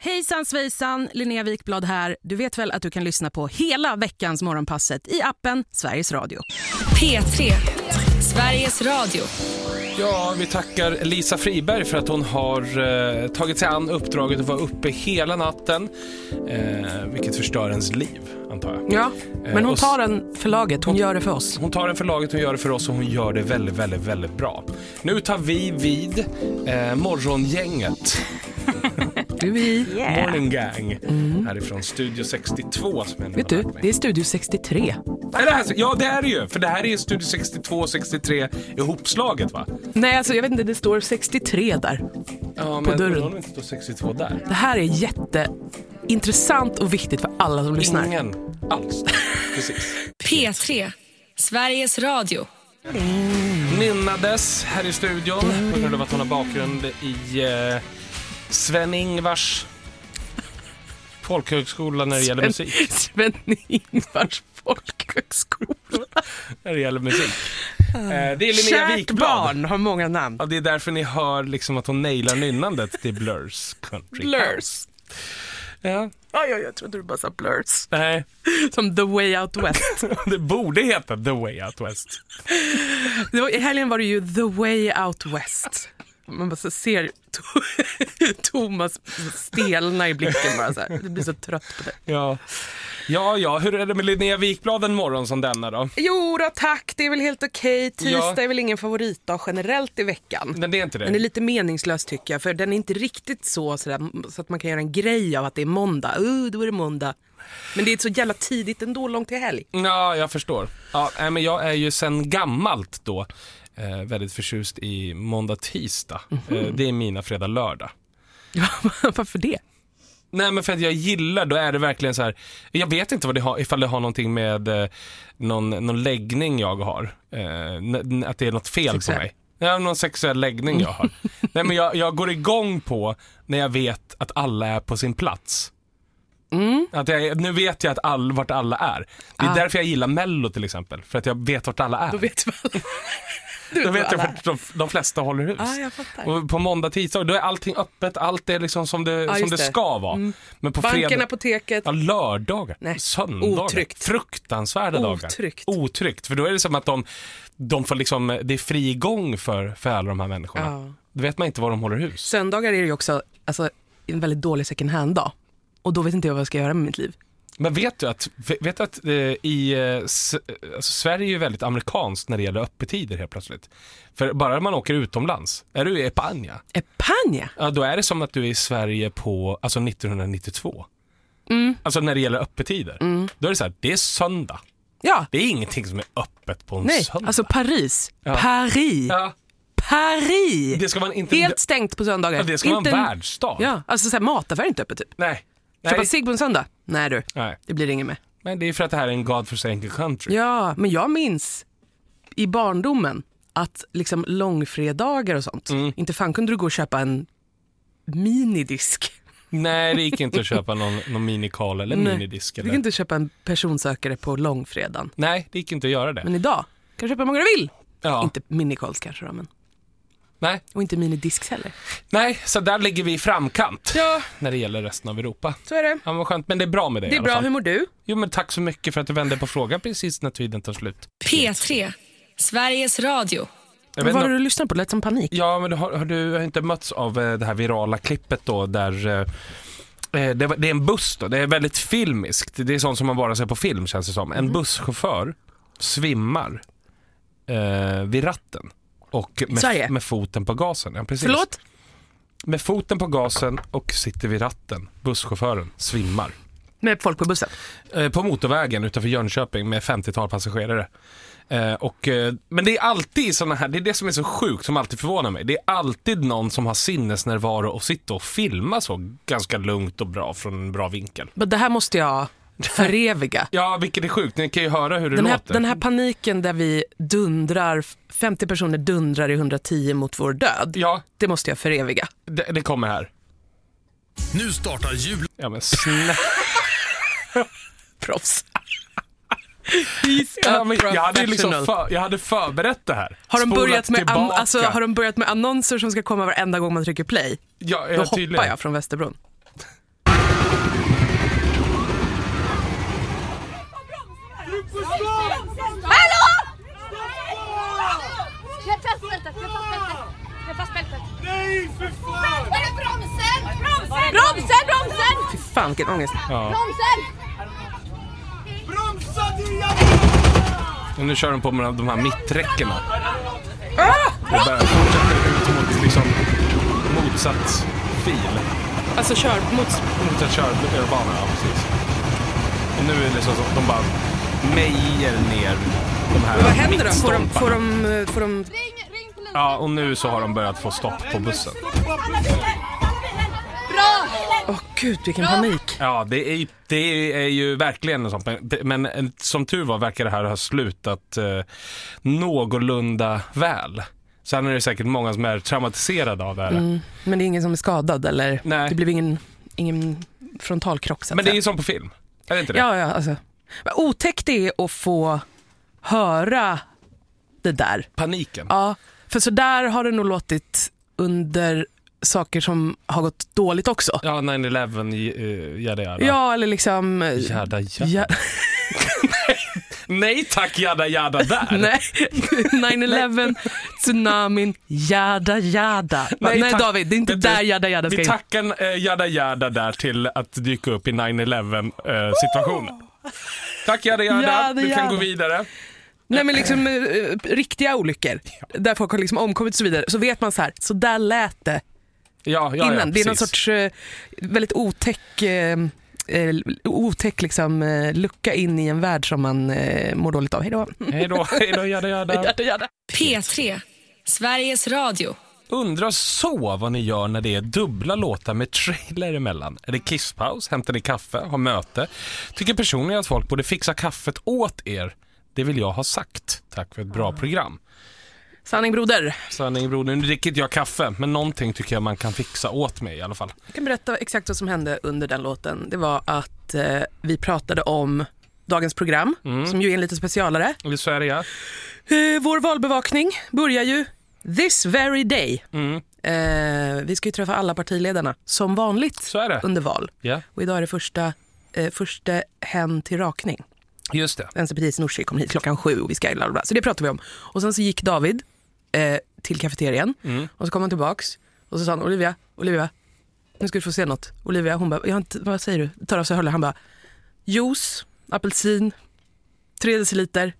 Hejsan svejsan, Linnea Wikblad här. Du vet väl att du kan lyssna på hela veckans Morgonpasset i appen Sveriges Radio. P3, Sveriges Radio. Ja, vi tackar Lisa Friberg för att hon har tagit sig an uppdraget att vara uppe hela natten. Vilket förstör ens liv, antar jag. Ja, men hon tar den för laget, hon gör det för oss. Hon tar den för laget, hon gör det för oss och hon gör det väldigt, väldigt, väldigt bra. Nu tar vi vid morgongänget. Morning Gang härifrån Studio 62 som jag vet du, det är Studio 63. Ja, det är det ju. För det här är Studio 62 och 63 ihopslaget, va? Nej, alltså jag vet inte, det står 63 där. Ja, på dörren. Men det inte står 62 där. Det här är jätteintressant och viktigt för alla som lyssnar. Ingen alls. Precis. P3, Sveriges Radio. Nynnades här i studion. På grund av att hon har bakgrund i Sven-Ingvars folkhögskola när det gäller musik. Sven-Ingvars folkhögskola. När det gäller musik. Det är Linnea Wikblad. Barn har många namn. Ja, det är därför ni hör liksom att hon nailar nynnandet till Blurs Country. Blurs. Ja. Jag trodde du bara sa Blurs. Nej. Som The Way Out West. Det borde heta The Way Out West. I helgen var det ju The Way Out West. Man bara så ser Thomas stelna i blicken bara så här. Det blir så trött på det. Ja, hur är det med Linnea Wikblad en morgon som denna då? Jo då, tack, det är väl helt okej. Tisdag är väl ingen favoritdag generellt i veckan. Men det är inte det. Den är lite meningslös tycker jag, för den är inte riktigt så att man kan göra en grej av att det är måndag. Då är det måndag. Men det är så jävla tidigt ändå, långt till helg. Ja, jag förstår. Ja, men jag är ju sen gammalt då väldigt förtjust i måndag-tisdag. Det är mina fredag-lördag. Ja, varför det? Nej, men för att jag gillar, då är det verkligen så här. Jag vet inte vad det har, ifall det har någonting med någon läggning jag har. Att det är något fel på mig. Ja, någon sexuell läggning jag har. Nej, men jag går igång på när jag vet att alla är på sin plats. Att nu vet jag att vart alla är. Det är därför jag gillar Mello till exempel. För att jag vet vart alla är. Då vet du Då vet jag vart de flesta håller hus. Jag fattar. Och på måndag, tisdag, då är allting öppet. Allt är liksom som det ska vara. Men på banken, fredag, apoteket. Ja, lördagar, söndagar. Otryckt. Fruktansvärda dagar. Otryckt. För då är det som att de får liksom, det är fri gång för alla de här människorna. Ja. Då vet man inte var de håller hus. Söndagar är det ju också en väldigt dålig second hand-dag. Och då vet inte jag vad jag ska göra med mitt liv. Men vet du att Sverige är ju väldigt amerikanskt när det gäller öppettider helt plötsligt. För bara när man åker utomlands, är du i España? España? Ja, då är det som att du är i Sverige på 1992. Alltså när det gäller öppettider. Då är det så här, det är söndag. Ja. Det är ingenting som är öppet på en söndag. Nej, alltså Paris. Ja. Paris. Ja. Paris. Det ska man inte... Helt stängt på söndagar. Ja, det ska vara en världsstad. Ja, alltså så här, mataffär är inte öppet typ. Nej. Köpa cigg på en söndag? Nej du, det blir inget med. Men det är för att det här är en godforsaken country. Ja, men jag minns i barndomen att liksom långfredagar och sånt. Inte fan kunde du gå och köpa en minidisk. Nej, det gick inte att köpa någon minikal eller minidisk. Du gick inte att köpa en personsökare på långfredagen. Nej, det gick inte att göra det. Men idag kan du köpa hur många du vill. Ja. Inte minikals kanske då, men... Nej. Och inte minidisks heller. Nej, så där ligger vi i framkant när det gäller resten av Europa. Så är det. Ja, vad skönt, men det är bra med det. Det är bra, hur mår du? Jo, men tack så mycket för att du vände på frågan precis när tiden tar slut. P3, Sveriges Radio. Vad har du lyssnat på? Det lät som panik. Ja, men har du inte mötts av det här virala klippet då där... Det är en buss då, det är väldigt filmiskt. Det är sånt som man bara ser på film, känns det som. En busschaufför svimmar vid ratten. Och med foten på gasen. Ja, precis. Förlåt? Med foten på gasen och sitter vid ratten. Busschauffören svimmar. Med folk på bussen? På motorvägen utanför Jönköping med 50-tal passagerare. Men det är alltid såna här, det är det som är så sjukt, som alltid förvånar mig. Det är alltid någon som har sinnesnärvaro och sitter och filmar så ganska lugnt och bra från en bra vinkel. Men det här måste jag föreviga. Ja, vilket är sjukt. Ni kan ju höra hur det låter. Den här paniken där vi dundrar, 50 personer dundrar i 110 mot vår död. Ja. Det måste jag föreviga. Det kommer här. Nu startar jul. Ja, men snälla. Proffs. Ja, men jag hade förberett det här. Har de börjat med annonser som ska komma varenda gång man trycker play? Ja, då hoppar jag från Västerbron. Hallå! Jag har fast bältet. Nej, för fan! Var är bromsen? Fy fan, vilken ångest. Ja. Bromsen! Bromsa din jävla! Och nu kör de på med de här mitträckena. Det bara fortsätter ut mot liksom motsatt fil. Alltså kör Motsatt körbana, ja precis. Och nu är det liksom så att de bara mejer ner de här vad händer då? mittstolparna. Får de... Ring polisen. Ja, och nu så har de börjat få stopp på bussen. Bra! Åh gud, vilken panik. Ja, det är ju verkligen något sånt. Men som tur var verkar det här ha slutat någorlunda väl. Sen är det säkert många som är traumatiserade av det här. Men det är ingen som är skadad eller? Nej. Det blev ingen frontalkrock så att Men det är säga. ju som på film. Är det inte det? Ja, alltså. Men otäckt det är att få höra det där. Paniken. Ja, för så där har det nog låtit under saker som har gått dåligt också. Ja, 9/11, jada. Ja, eller liksom... Jada. Ja, Nej tack, jada där. nej, 9/11, tsunamin, jada. Nej tack. David, det är inte Vet du, där jada ska Vi in. tackar jada där till att dyka upp i 9/11 situationen. Tack jada. Du kan gå vidare. Nej, men liksom riktiga olyckor där folk har liksom omkommit och så vidare, så vet man så där lät det Ja, innan. Det är någon precis. sorts väldigt otäck liksom, lucka in i en värld som man mår dåligt av. Hej då, Jada. P3, Sveriges Radio. Undrar så vad ni gör när det är dubbla låtar med trailer emellan. Är det kisspaus? Hämtar ni kaffe? Har möte? Tycker personligen att folk borde fixa kaffet åt er? Det vill jag ha sagt. Tack för ett bra program. Sanning broder. Sanning broder, nu dricker inte jag kaffe, men någonting tycker jag man kan fixa åt mig i alla fall. Jag kan berätta exakt vad som hände under den låten. Det var att vi pratade om dagens program, som ju är en lite specialare. I Sverige. Vår valbevakning börjar ju this very day. Vi ska ju träffa alla partiledarna som vanligt Så är det. under val. Ja, Och idag är det första hen till rakning. just det. Vänsterpartiets Nooshi kom hit 7:00 och vi ska bla. Så det pratar vi om. Och sen så gick David till kafeterian och så kom han tillbaks och så sa han, Olivia, nu ska du få se något. Olivia, hon bara, vad säger du? Tar av sig hörluren, han bara, juice, apelsin, 3 deciliter.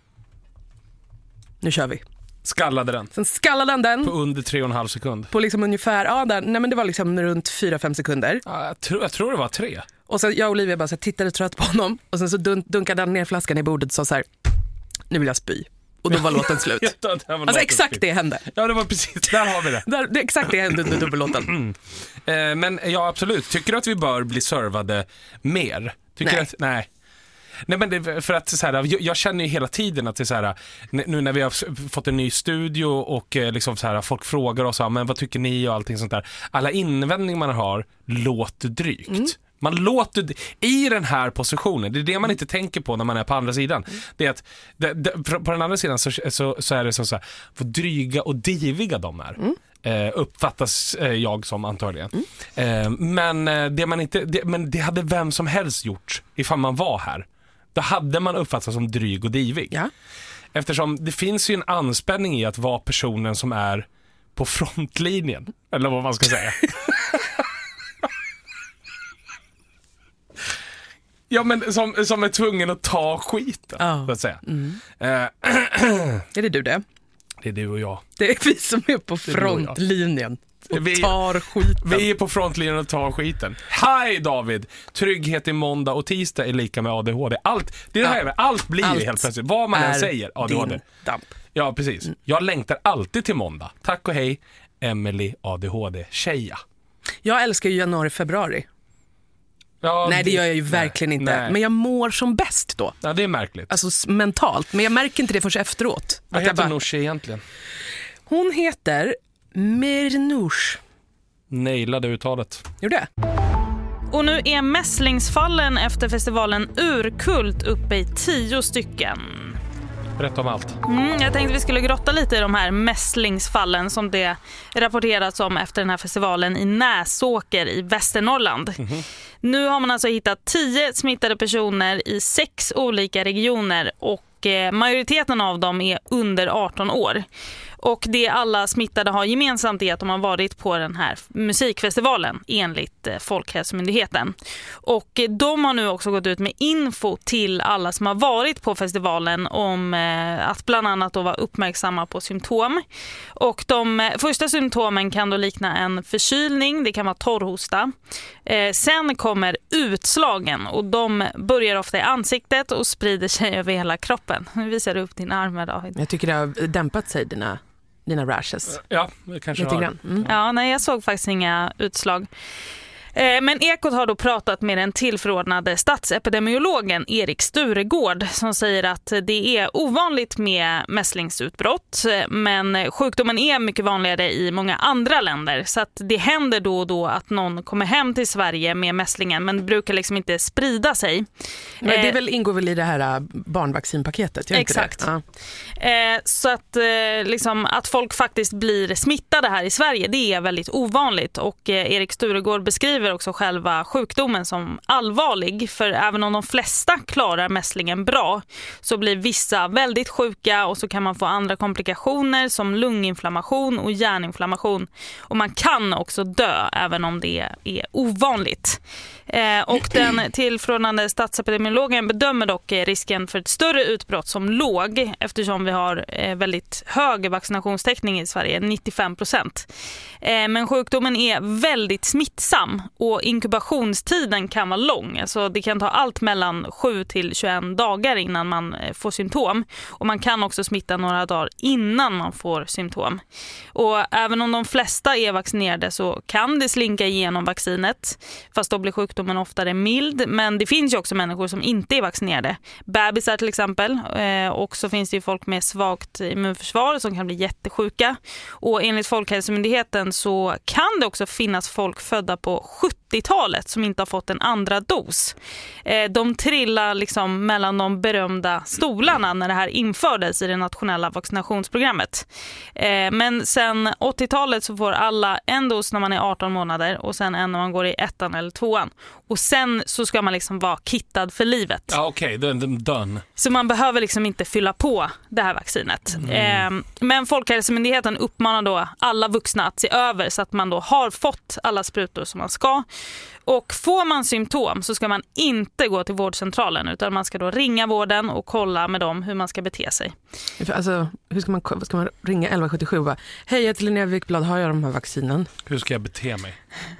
Nu kör vi. Skallade den. Sen skallade han den På under 3,5 sekund. på liksom ungefär, nej men det var liksom runt 4-5 sekunder. Ja, jag tror det var 3. Och sen jag och Olivia bara så här, tittade trött på honom och sen så dunkade han ner flaskan i bordet och sa så här, nu vill jag spy. Och då var låten slut. Alltså exakt det hände. Ja, det var precis, där har vi det. Det exakt det hände under dubbellåten. Men ja, absolut. Tycker du att vi bör bli servade mer? Tycker Nej. du att, nej. Nej, men det, för att så här, jag känner ju hela tiden att det är så här, nu när vi har fått en ny studio och liksom så här, folk frågar oss, men vad tycker ni och allting sånt där. Alla invändningar man har låter drygt. Man låter i den här positionen. Det är det man inte tänker på när man är på andra sidan. Det är att på den andra sidan så är det så här, vad dryga och diviga de är. Uppfattas jag som antagligen. Men det hade vem som helst gjort ifall man var här. Då hade man uppfattats som dryg och divig. Ja. Eftersom det finns ju en anspänning i att vara personen som är på frontlinjen. Eller vad man ska säga. Ja, men som är tvungen att ta skiten, så att säga. Är det du det? Det är du och jag. Det är vi som är på frontlinjen och tar skiten. Vi är på frontlinjen och tar skiten. Hej David! Trygghet i måndag och tisdag är lika med ADHD. Allt blir Allt helt plötsligt. Vad man än säger, ADHD. Din damp. Ja, precis. Jag längtar alltid till måndag. Tack och hej, Emily ADHD-tjeja. Jag älskar ju januari, februari. Ja, Nej, det gör jag ju verkligen inte. Nej. Men jag mår som bäst då. Ja, det är märkligt. Alltså mentalt. Men jag märker inte det förrän efteråt. Vad Att jag heter bara- Nooshi egentligen? Hon heter Mernouche. Nailade uttalet. Gjorde det? Och nu är mässlingsfallen efter festivalen Urkult uppe i 10 stycken. Berätta om allt. Jag tänkte vi skulle grotta lite i de här mässlingsfallen som det rapporterats om efter den här festivalen i Näsåker i Västernorrland. Nu har man alltså hittat 10 smittade personer i 6 olika regioner och majoriteten av dem är under 18 år. Och det alla smittade har gemensamt är att de har varit på den här musikfestivalen enligt Folkhälsomyndigheten. Och de har nu också gått ut med info till alla som har varit på festivalen om att bland annat då vara uppmärksamma på symptom. Och de första symptomen kan då likna en förkylning, det kan vara torrhosta. Sen kommer utslagen och de börjar ofta i ansiktet och sprider sig över hela kroppen. Nu visar du upp din arm, David. Jag tycker det har dämpat sig, dina rashes. Ja, det kanske lite har. grann. Ja, nej, jag såg faktiskt inga utslag. Men Ekot har då pratat med den tillförordnade statsepidemiologen Erik Sturegård som säger att det är ovanligt med mässlingsutbrott, men sjukdomen är mycket vanligare i många andra länder, så att det händer då och då att någon kommer hem till Sverige med mässlingen, men det brukar liksom inte sprida sig. Men det ingår väl i det här barnvaccinpaketet? Exakt. Så att, liksom, att folk faktiskt blir smittade här i Sverige, det är väldigt ovanligt, och Erik Sturegård beskriver också själva sjukdomen som allvarlig, för även om de flesta klarar mässlingen bra så blir vissa väldigt sjuka och så kan man få andra komplikationer som lunginflammation och hjärninflammation, och man kan också dö även om det är ovanligt. Och den tillförordnade statsepidemiologen bedömer dock risken för ett större utbrott som låg, eftersom vi har väldigt hög vaccinationstäckning i Sverige, 95%. Men sjukdomen är väldigt smittsam och inkubationstiden kan vara lång. Alltså det kan ta allt mellan 7 till 21 dagar innan man får symptom, och man kan också smitta några dagar innan man får symptom. Och även om de flesta är vaccinerade så kan det slinka igenom vaccinet, fast då blir sjukdomen oftare mild. Men det finns ju också människor som inte är vaccinerade. Bebisar till exempel. Och så finns det ju folk med svagt immunförsvar som kan bli jättesjuka. Och enligt Folkhälsomyndigheten så kan det också finnas folk födda på 70-talet som inte har fått en andra dos. De trillar liksom mellan de berömda stolarna när det här infördes i det nationella vaccinationsprogrammet. Men sen 80-talet så får alla en dos när man är 18 månader och sen en när man går i 1:an eller 2:an. Och sen så ska man liksom vara kittad för livet. Ja, okej, då är den done. Så man behöver liksom inte fylla på det här vaccinet. Men Folkhälsomyndigheten uppmanar då alla vuxna att se över så att man då har fått alla sprutor som man ska. Och får man symptom så ska man inte gå till vårdcentralen, utan man ska då ringa vården och kolla med dem hur man ska bete sig. Alltså, hur ska man ringa 1177 och bara, hej, jag heter Linnea Wikblad, har jag de här vaccinen? Hur ska jag bete mig?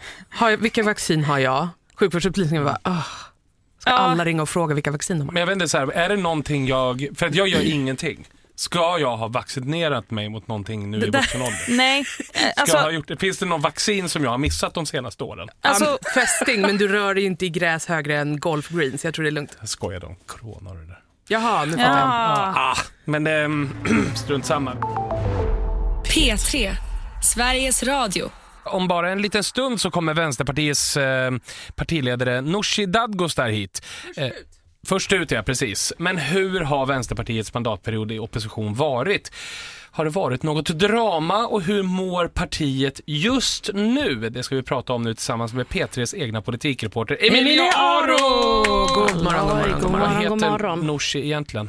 Vilka vaccin har jag? Sjukvårdsupplysningen var, ska alla ringa och fråga vilka vaccin de har? Men jag vet inte, så här, är det någonting för att jag gör ingenting. Ska jag ha vaccinerat mig mot någonting nu i vuxen ålder? Nej. Alltså, Finns det någon vaccin som jag har missat de senaste åren? Alltså, fästing, men du rör dig inte i gräs högre än golf green, så jag tror det är lugnt. Jag skojar om corona och det där. Jaha, nu fattar jag. Men strunt samma. P3, Sveriges Radio. Om bara en liten stund så kommer Vänsterpartiets partiledare Nooshi Dadgostar hit. Först ut, ja, precis. Men hur har Vänsterpartiets mandatperiod i opposition varit? Har det varit något drama och hur mår partiet just nu? Det ska vi prata om nu tillsammans med P3s egna politikreporter Emilia Aro! God morgon. Vad heter Nooshi egentligen?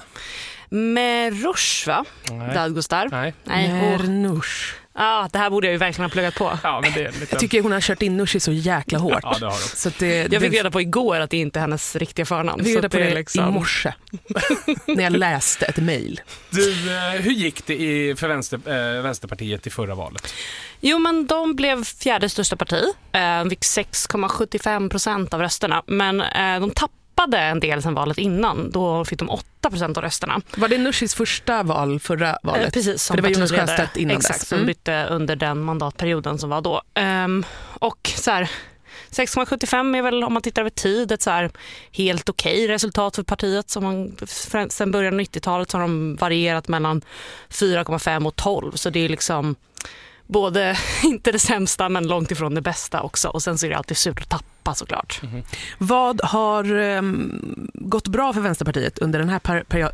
Merush, va? Dadgostar. Nej. Mernush. Ja, det här borde jag ju verkligen ha pluggat på. Ja, men det är lite... Jag tycker hon har kört in Nooshi så jäkla hårt. Ja, det har de. Så jag fick reda på igår att det inte är hennes riktiga förnamn. Jag fick reda på det liksom... i morse när jag läste ett mejl. Hur gick det för Vänsterpartiet i förra valet? Jo, men de blev 4:e största parti. Fick 6,75% av rösterna. Men de tappade en del sen valet innan. Då fick de 8% av rösterna. Var det Nooshis första val förra valet? Precis, för det var Jonas Sjöstedt innan exakt, dess. som bytte under den mandatperioden som var då. Och så här, 6,75 är väl, om man tittar över tid, ett så här helt okej resultat för partiet. Sen början av 90-talet så har de varierat mellan 4,5 och 12. Så det är liksom både inte det sämsta men långt ifrån det bästa också. Och sen så är det alltid surt att tappa, såklart. Vad har gått bra för Vänsterpartiet under den här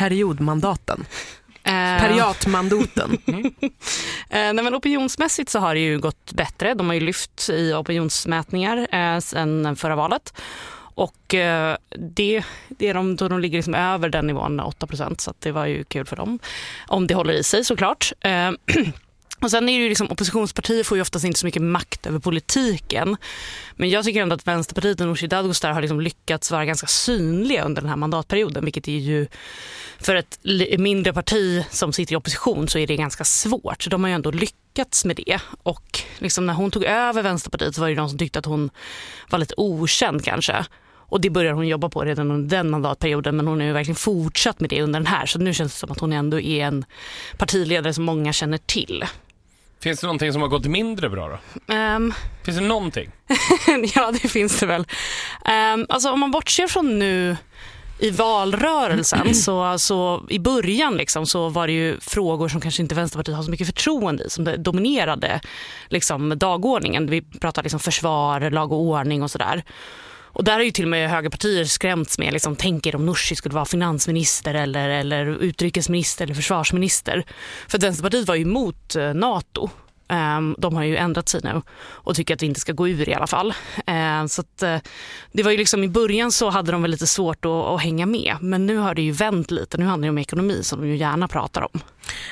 periodmandaten? Periatmandoten. Nej, men opinionsmässigt så har det ju gått bättre. De har ju lyft i opinionsmätningar sedan förra valet. Och det är de ligger liksom över den nivån 8%, så att det var ju kul för dem. Om det håller i sig såklart. Och sen är det ju liksom, oppositionspartier får ju oftast inte så mycket makt över politiken. Men jag tycker ändå att Vänsterpartiet och Nooshi Dadgostar har liksom lyckats vara ganska synliga under den här mandatperioden. Vilket är ju, för ett mindre parti som sitter i opposition så är det ganska svårt. Så de har ju ändå lyckats med det. Och liksom när hon tog över Vänsterpartiet så var det de som tyckte att hon var lite okänd kanske. Och det börjar hon jobba på redan under den mandatperioden, men hon har ju verkligen fortsatt med det under den här. Så nu känns det som att hon ändå är en partiledare som många känner till. Finns det någonting som har gått mindre bra då? Finns det någonting? Ja, det finns det väl. Alltså om man bortser från nu i valrörelsen så i början liksom, så var det ju frågor som kanske inte Vänsterpartiet har så mycket förtroende i som det dominerade liksom, dagordningen. Vi pratar liksom försvar, lag och ordning och sådär. Och där är ju till och med högerpartier skrämts med liksom, tänker om Nooshi skulle vara finansminister eller utrikesminister eller försvarsminister. För att Vänsterpartiet var ju emot NATO. De har ju ändrat sig nu och tycker att vi inte ska gå ur i alla fall. Så att, det var ju liksom, i början så hade de väl lite svårt att hänga med. Men nu har det ju vänt lite. Nu handlar det om ekonomi som de ju gärna pratar om.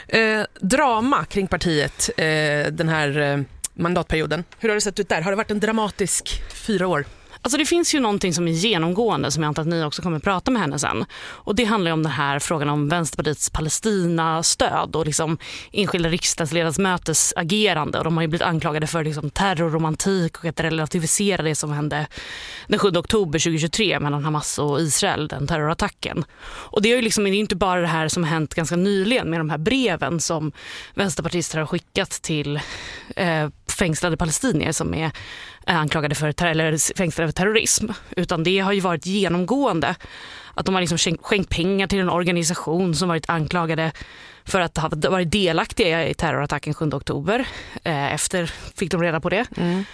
Drama kring partiet den här mandatperioden. Hur har det sett ut där? Har det varit en dramatisk 4 år? Alltså det finns ju någonting som är genomgående som jag antar att ni också kommer att prata med henne sen. Och det handlar ju om den här frågan om Vänsterpartiets Palestina-stöd och liksom enskilda riksdagsledarsmötes agerande. Och de har ju blivit anklagade för liksom terrorromantik och att relativisera det som hände den 7 oktober 2023 mellan Hamas och Israel, den terrorattacken. Och det är ju liksom, det är inte bara det här som har hänt ganska nyligen med de här breven som vänsterpartister har skickat till fängslade palestinier som är anklagade för fängslade terrorism, utan det har ju varit genomgående att de har liksom skänkt pengar till en organisation som varit anklagade för att ha varit delaktiga i terrorattacken 7 oktober. Efter fick de reda på det.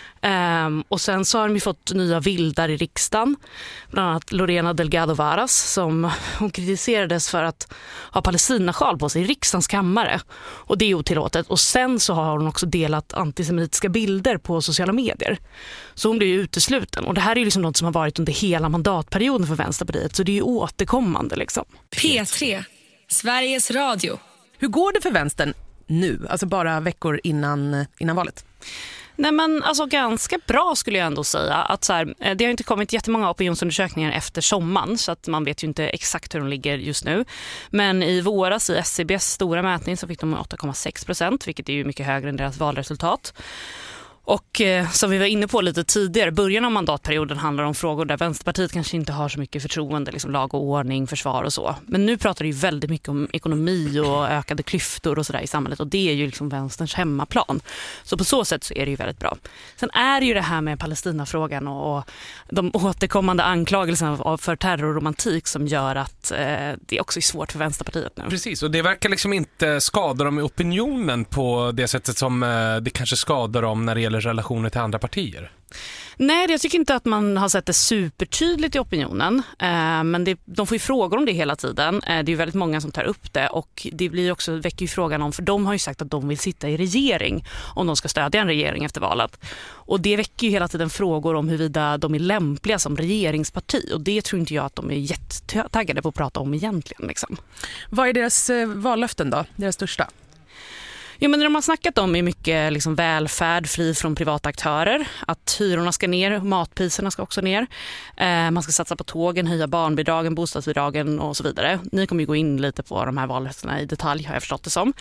Och sen så har de ju fått nya vildar i riksdagen. Bland annat Lorena Delgado Varas som hon kritiserades för att ha palestinasjal på sig i riksdagens kammare. Och det är otillåtet. Och sen så har hon också delat antisemitiska bilder på sociala medier. Så hon blir ju utesluten. Och det här är ju liksom något som har varit under hela mandatperioden för Vänsterpartiet. Så det är ju återkommande liksom. P3, Sveriges Radio. Hur går det för vänstern nu? Alltså bara veckor innan valet? Nej, men alltså ganska bra skulle jag ändå säga. Att så här, det har inte kommit jättemånga opinionsundersökningar efter sommaren så att man vet ju inte exakt hur de ligger just nu. Men i våras i SCBs stora mätning så fick de 8,6%, vilket är ju mycket högre än deras valresultat. Och som vi var inne på lite tidigare, början av mandatperioden handlar om frågor där Vänsterpartiet kanske inte har så mycket förtroende, liksom lag och ordning, försvar och så. Men nu pratar det ju väldigt mycket om ekonomi och ökade klyftor och sådär i samhället, och det är ju liksom vänsterns hemmaplan. Så på så sätt så är det ju väldigt bra. Sen är det ju det här med Palestinafrågan och de återkommande anklagelserna för terrorromantik som gör att det också är svårt för Vänsterpartiet nu. Precis, och det verkar liksom inte skada dem i opinionen på det sättet som det kanske skadar dem när det gäller relationer till andra partier. Nej, jag tycker inte att man har sett det supertydligt i opinionen. Men de får ju frågor om det hela tiden. Det är ju väldigt många som tar upp det. Och det blir också, väcker ju frågan om, för de har ju sagt att de vill sitta i regering om de ska stödja en regering efter valet. Och det väcker ju hela tiden frågor om huruvida de är lämpliga som regeringsparti. Och det tror inte jag att de är jättetaggade på att prata om egentligen. Liksom. Vad är deras vallöften då? Deras största? Jo, men det de har snackat om är mycket liksom välfärd, fri från privata aktörer. Att hyrorna ska ner, matpriserna ska också ner. Man ska satsa på tågen, höja barnbidragen, bostadsbidragen och så vidare. Ni kommer ju gå in lite på de här vallöftena i detalj, har jag förstått det som.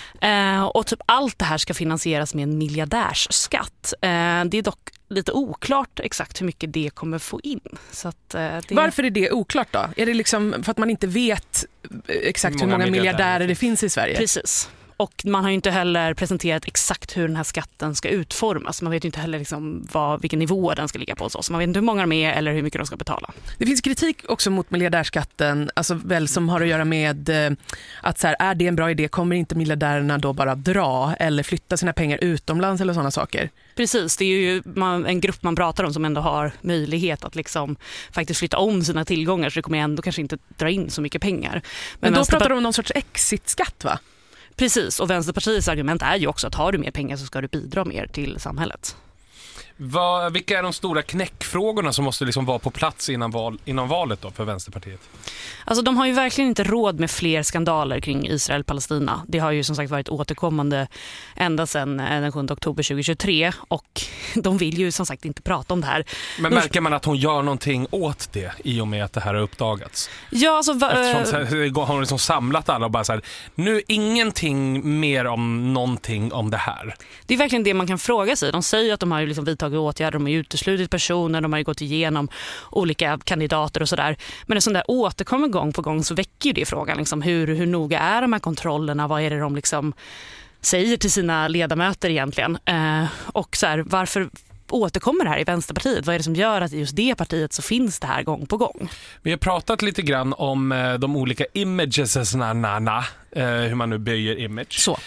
Och typ allt det här ska finansieras med en miljardärsskatt. Det är dock lite oklart exakt hur mycket det kommer få in. Så att, Varför är det oklart då? Är det liksom för att man inte vet exakt hur många miljardärer det finns i Sverige? Precis. Och man har ju inte heller presenterat exakt hur den här skatten ska utformas. Man vet ju inte heller liksom vilken nivå den ska ligga på. Så man vet inte hur många de är eller hur mycket de ska betala. Det finns kritik också mot miljardärskatten, alltså väl som har att göra med att så här, är det en bra idé, kommer inte miljardärerna då bara dra eller flytta sina pengar utomlands eller sådana saker? Precis, det är ju en grupp man pratar om som ändå har möjlighet att liksom faktiskt flytta om sina tillgångar, så det kommer ändå kanske inte dra in så mycket pengar. Men då pratar de om någon sorts exitskatt, va? Precis, och Vänsterpartiets argument är ju också att har du mer pengar så ska du bidra mer till samhället. Vilka är de stora knäckfrågorna som måste liksom vara på plats innan valet då för Vänsterpartiet? Alltså de har ju verkligen inte råd med fler skandaler kring Israel-Palestina. Det har ju som sagt varit återkommande ända sedan den 7 oktober 2023 och de vill ju som sagt inte prata om det här. Men märker man att hon gör någonting åt det i och med att det här har uppdagats? Ja, alltså... Eftersom har hon liksom samlat alla och bara så här, nu ingenting mer om någonting om det här. Det är verkligen det man kan fråga sig. De säger att de har ju liksom vidtagit åtgärder, de har uteslutit personer, de har ju gått igenom olika kandidater och sådär. Men en sån där återkommer gång på gång så väcker ju det frågan liksom, hur noga är de här kontrollerna, vad är det de liksom säger till sina ledamöter egentligen? Och så här, varför återkommer det här i Vänsterpartiet? Vad är det som gör att i just det partiet så finns det här gång på gång? Vi har pratat lite grann om de olika images, hur man nu böjer image. Så.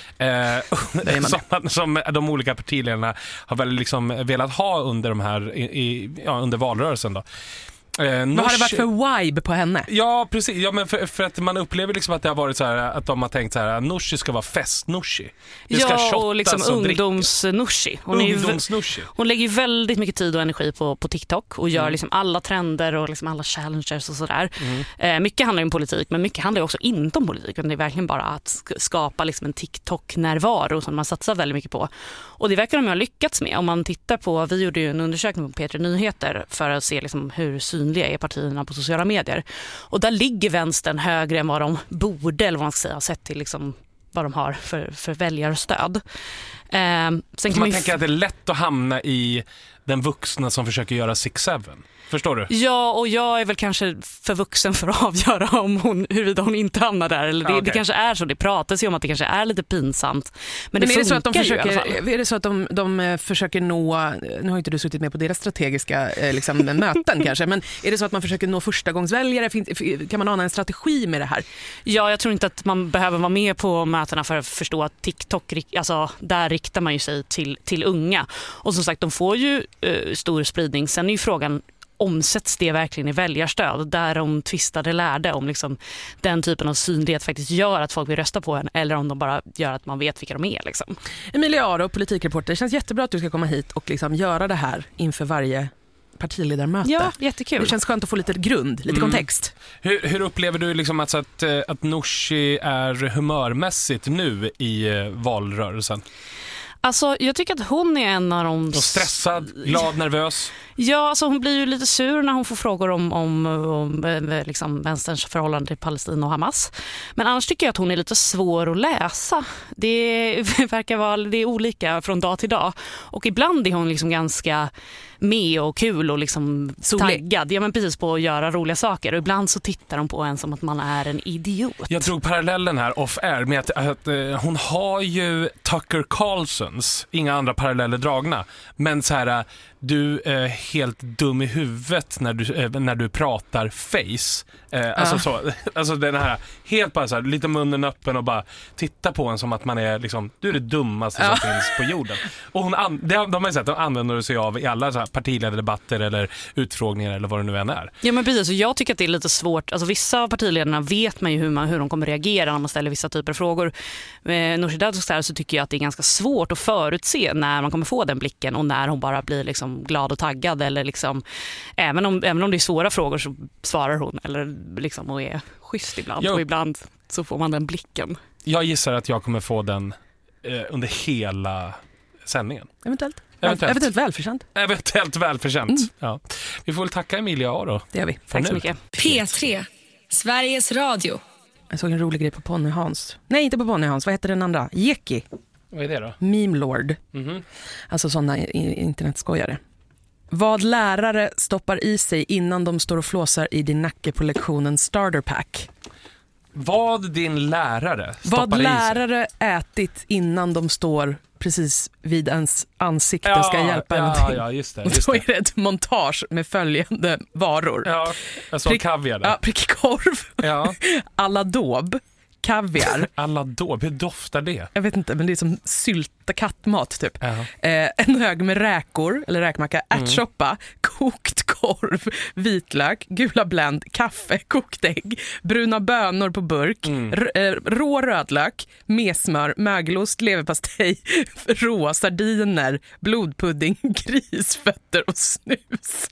Som de olika partiledarna har väl liksom velat ha under de här under valrörelsen då. Vad har det varit för vibe på henne? Ja, precis. Ja, men för att man upplever liksom att det har varit så här, att de har tänkt så här, Nooshi ska vara fest-Nooshi. Det ska shottas och liksom ungdoms-Nooshi. Hon lägger ju väldigt mycket tid och energi på TikTok och gör liksom alla trender och liksom alla challenges och sådär. Mycket handlar om politik, men mycket handlar också inte om politik. Det är verkligen bara att skapa liksom en TikTok-närvaro som man satsar väldigt mycket på. Och det verkar de ha lyckats med. Om man tittar på, vi gjorde ju en undersökning på P3 Nyheter för att se liksom hur synliga är partierna på sociala medier. Och där ligger vänstern högre än vad de borde, eller vad man ska säga, sett till liksom vad de har för väljarstöd. Sen kan man tänker att det är lätt att hamna i den vuxna som försöker göra 6-7. Förstår du? Ja, och jag är väl kanske för vuxen för att avgöra huruvida hon inte hamnar där. Eller det kanske är så, det pratas ju om att det kanske är lite pinsamt. Men det är det så att de försöker är det så att de försöker nå, nu har inte du suttit med på deras strategiska liksom, möten kanske, men är det så att man försöker nå förstagångsväljare? Kan man ana en strategi med det här? Ja, jag tror inte att man behöver vara med på mötena för att förstå att TikTok, alltså där riktar man ju sig till unga. Och som sagt, de får ju stor spridning. Sen är ju frågan, omsätts det verkligen i väljarstöd? Där de tvistade lärde om liksom den typen av synlighet faktiskt gör att folk vill rösta på en, eller om de bara gör att man vet vilka de är. Liksom. Emilia Aro, politikreporter, det känns jättebra att du ska komma hit och liksom göra det här inför varje partiledarmöte. Ja, jättekul. Det känns skönt att få lite grund, lite kontext. Hur upplever du liksom att Nooshi är humörmässigt nu i valrörelsen? Alltså, jag tycker att hon är en av de... Och stressad, glad, nervös? Ja, alltså hon blir ju lite sur när hon får frågor om liksom vänsterns förhållande till Palestina och Hamas. Men annars tycker jag att hon är lite svår att läsa. Det verkar vara det är olika från dag till dag. Och ibland är hon liksom ganska med och kul och liksom taggad. Ja, men precis på att göra roliga saker. Och ibland så tittar hon på en som att man är en idiot. Jag drog parallellen här off-air med att hon har ju Tucker Carlsons, inga andra paralleller dragna. Men så här, du är helt dum i huvudet när du pratar face. Alltså den här helt bara så här, lite munnen öppen och bara titta på en som att man är liksom, du är det dummaste som finns på jorden. Och de har ju sett, de använder sig av i alla så här partiledardebatter eller utfrågningar eller vad det nu än är. Ja, men precis, och jag tycker att det är lite svårt. Alltså vissa av partiledarna vet man ju hur de kommer reagera när man ställer vissa typer av frågor. Nooshi Dadgostar så tycker jag att det är ganska svårt att förutse när man kommer få den blicken och när hon bara blir liksom glad och taggad, eller liksom även om det är svåra frågor så svarar hon eller liksom och är schysst ibland. Och ibland så får man den blicken. Jag gissar att jag kommer få den under hela sändningen. Eventuellt välförtjänt. Eventuellt välförtjänt. Ja. Vi får väl tacka Emilia Aro. Det gör vi. Tack så mycket. P3, Sveriges Radio. Jag såg en rolig grej på Ponny Hans. Nej, inte på Ponny Hans. Vad heter den andra? Jeki. Vad är det då? Meme Lord. Alltså sådana internetskojare. Vad lärare stoppar i sig innan de står och flåsar i din nacke på lektionen Starter Pack. Vad din lärare stoppar Vad i sig. lärare ätit innan de står precis vid ens ansikte ska hjälpa en till. Ja, just det. Och då är det ett montage med följande varor. Ja, jag sa kaviar där. Ja, prickig korv, Ja. aladåb, kaviar. Aladåb, hur doftar det? Jag vet inte, men det är som sylta kattmat typ. Ja. En hög med räkor, eller räkmacka, ärtsoppa, kokt korv, vitlök, gula Blend, kaffe, kokt ägg, bruna bönor på burk, rå rödlök, mesmör, mögelost, leverpastej, råa sardiner, blodpudding, grisfötter och snus.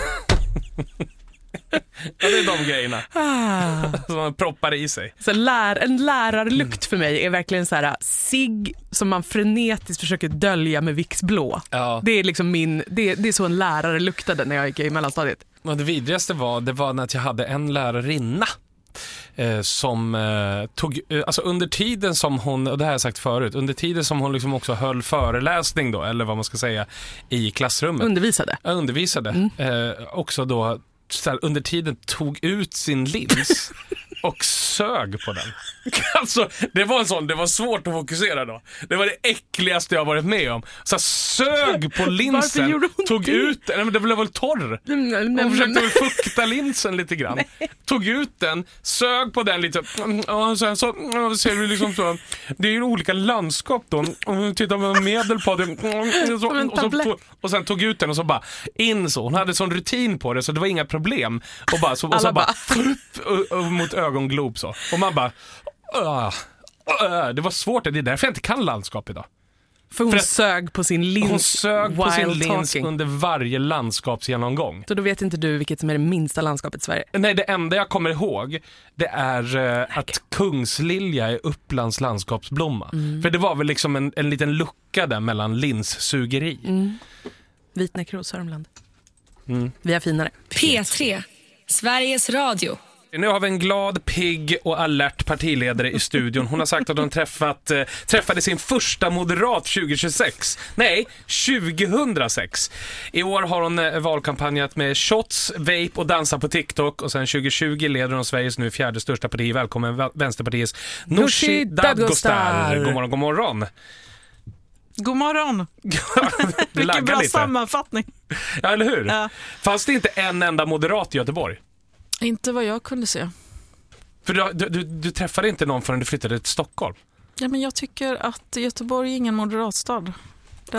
Ja, det är de grejerna som man proppar i sig. Så en lärarlukt för mig är verkligen så här cigg som man frenetiskt försöker dölja med Vicks blå. Ja. Det är liksom det är så en lärare luktade när jag gick i mellanstadiet. Och det vidrigaste var när jag hade en lärarinna som tog, alltså under tiden som hon, och det här har jag sagt förut, under tiden som hon liksom också höll föreläsning då, eller vad man ska säga, i klassrummet. Undervisade. Också då så här, under tiden tog ut sin lins och sög på den. Alltså, det var svårt att fokusera då. Det var det äckligaste jag varit med om. Så sög på linsen, tog ut den, men det blev väl torr. Hon försökte väl fukta linsen lite grann. Tog ut den, sög på den lite. Och sen så ser vi liksom så, det är ju olika landskap då. Och tittar man medel på det. Och sen tog ut den och så bara in så. Hon hade sån rutin på det så det var inga problem. Och bara så bara mot ögonglob så. Och man bara det var svårt, det är därför jag inte kan landskap idag. För hon sög på sin lins. Hon sög på sin lins under varje landskapsgenomgång. Så då vet inte du vilket som är det minsta landskapet i Sverige? Nej, det enda jag kommer ihåg det är att kungslilja är Upplands landskapsblomma. För det var väl liksom en liten lucka där mellan linssugeri. Vitnäckros, Sörmland. Vi har finare. P3, Sveriges Radio. Nu har vi en glad, pigg och alert partiledare i studion. Hon har sagt att hon träffade sin första moderat 2026. Nej, 2006. I år har hon valkampanjat med shots, vape och dansa på TikTok. Och sen 2020 leder hon Sveriges nu fjärde största parti. Välkommen Vänsterpartiets Nooshi Dadgostar. God morgon, god morgon. God morgon. Vilken bra lite sammanfattning. Ja, eller hur? Ja. Fanns det inte en enda moderat i Göteborg? Inte vad jag kunde se. För du träffade inte någon förrän du flyttade till Stockholm? Ja, men jag tycker att Göteborg är ingen moderatstad. Det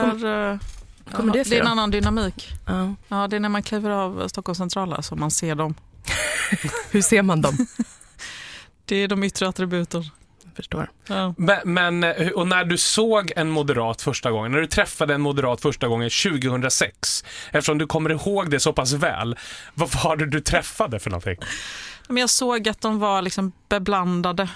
är en annan dynamik. Ja, det är när man kliver av Stockholms centrala som man ser dem. Hur ser man dem? Det är de yttre attributen. Förstår. Ja. Men och när du såg en moderat första gången, när du träffade en moderat första gången 2006, eftersom du kommer ihåg det så pass väl, vad var det du träffade för någonting? Men jag såg att de var liksom beblandade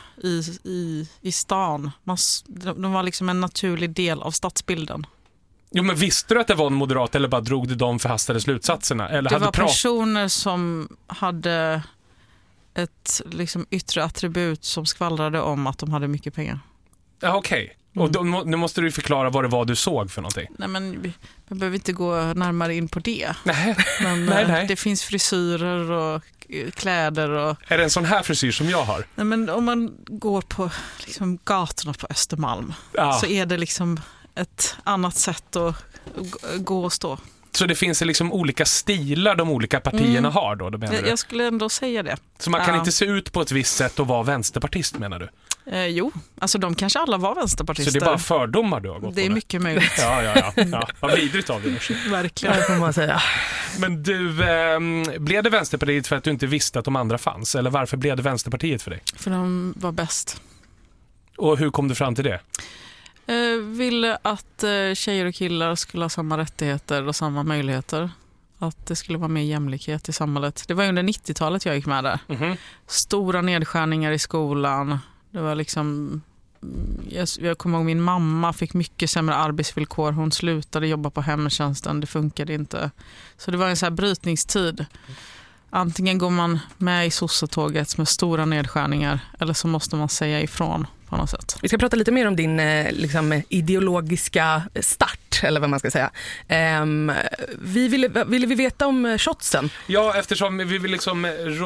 i stan. De var liksom en naturlig del av stadsbilden. Jo, men visste du att det var en moderat eller bara drog du de förhastade slutsatserna? Eller det var personer som hade ett liksom yttre attribut som skvallrade om att de hade mycket pengar. Ja, okej. Och då, nu måste du förklara vad det var du såg för någonting. Nej, men vi behöver inte gå närmare in på det. Nej. Men Nej. det finns frisyrer och kläder. Och... Är det en sån här frisyr som jag har? Nej, men om man går på liksom gatorna på Östermalm så är det liksom ett annat sätt att gå och stå. Så det finns liksom olika stilar de olika partierna har då menar du? Jag skulle ändå säga det. Så man kan inte se ut på ett visst sätt och vara vänsterpartist, menar du? Jo, alltså de kanske alla var vänsterpartister. Så det är bara fördomar du har gått på? Det är mycket möjligt. Ja. Vad vidrigt av det. Verkligen. Det får man säga. Men du, blev det Vänsterpartiet för att du inte visste att de andra fanns? Eller varför blev det Vänsterpartiet för dig? För de var bäst. Och hur kom du fram till det? Ville att tjejer och killar skulle ha samma rättigheter och samma möjligheter. Att det skulle vara mer jämlikhet i samhället. Det var under 90-talet jag gick med där. Stora nedskärningar i skolan. Det var liksom... Jag kommer ihåg min mamma fick mycket sämre arbetsvillkor. Hon slutade jobba på hemtjänsten. Det funkade inte. Så det var en så här brytningstid. Antingen går man med i sossetåget med stora nedskärningar eller så måste man säga ifrån på något sätt. Vi ska prata lite mer om din liksom, ideologiska start, eller vad man ska säga. Ville vi veta om shotsen? Ja, eftersom vi vill, liksom,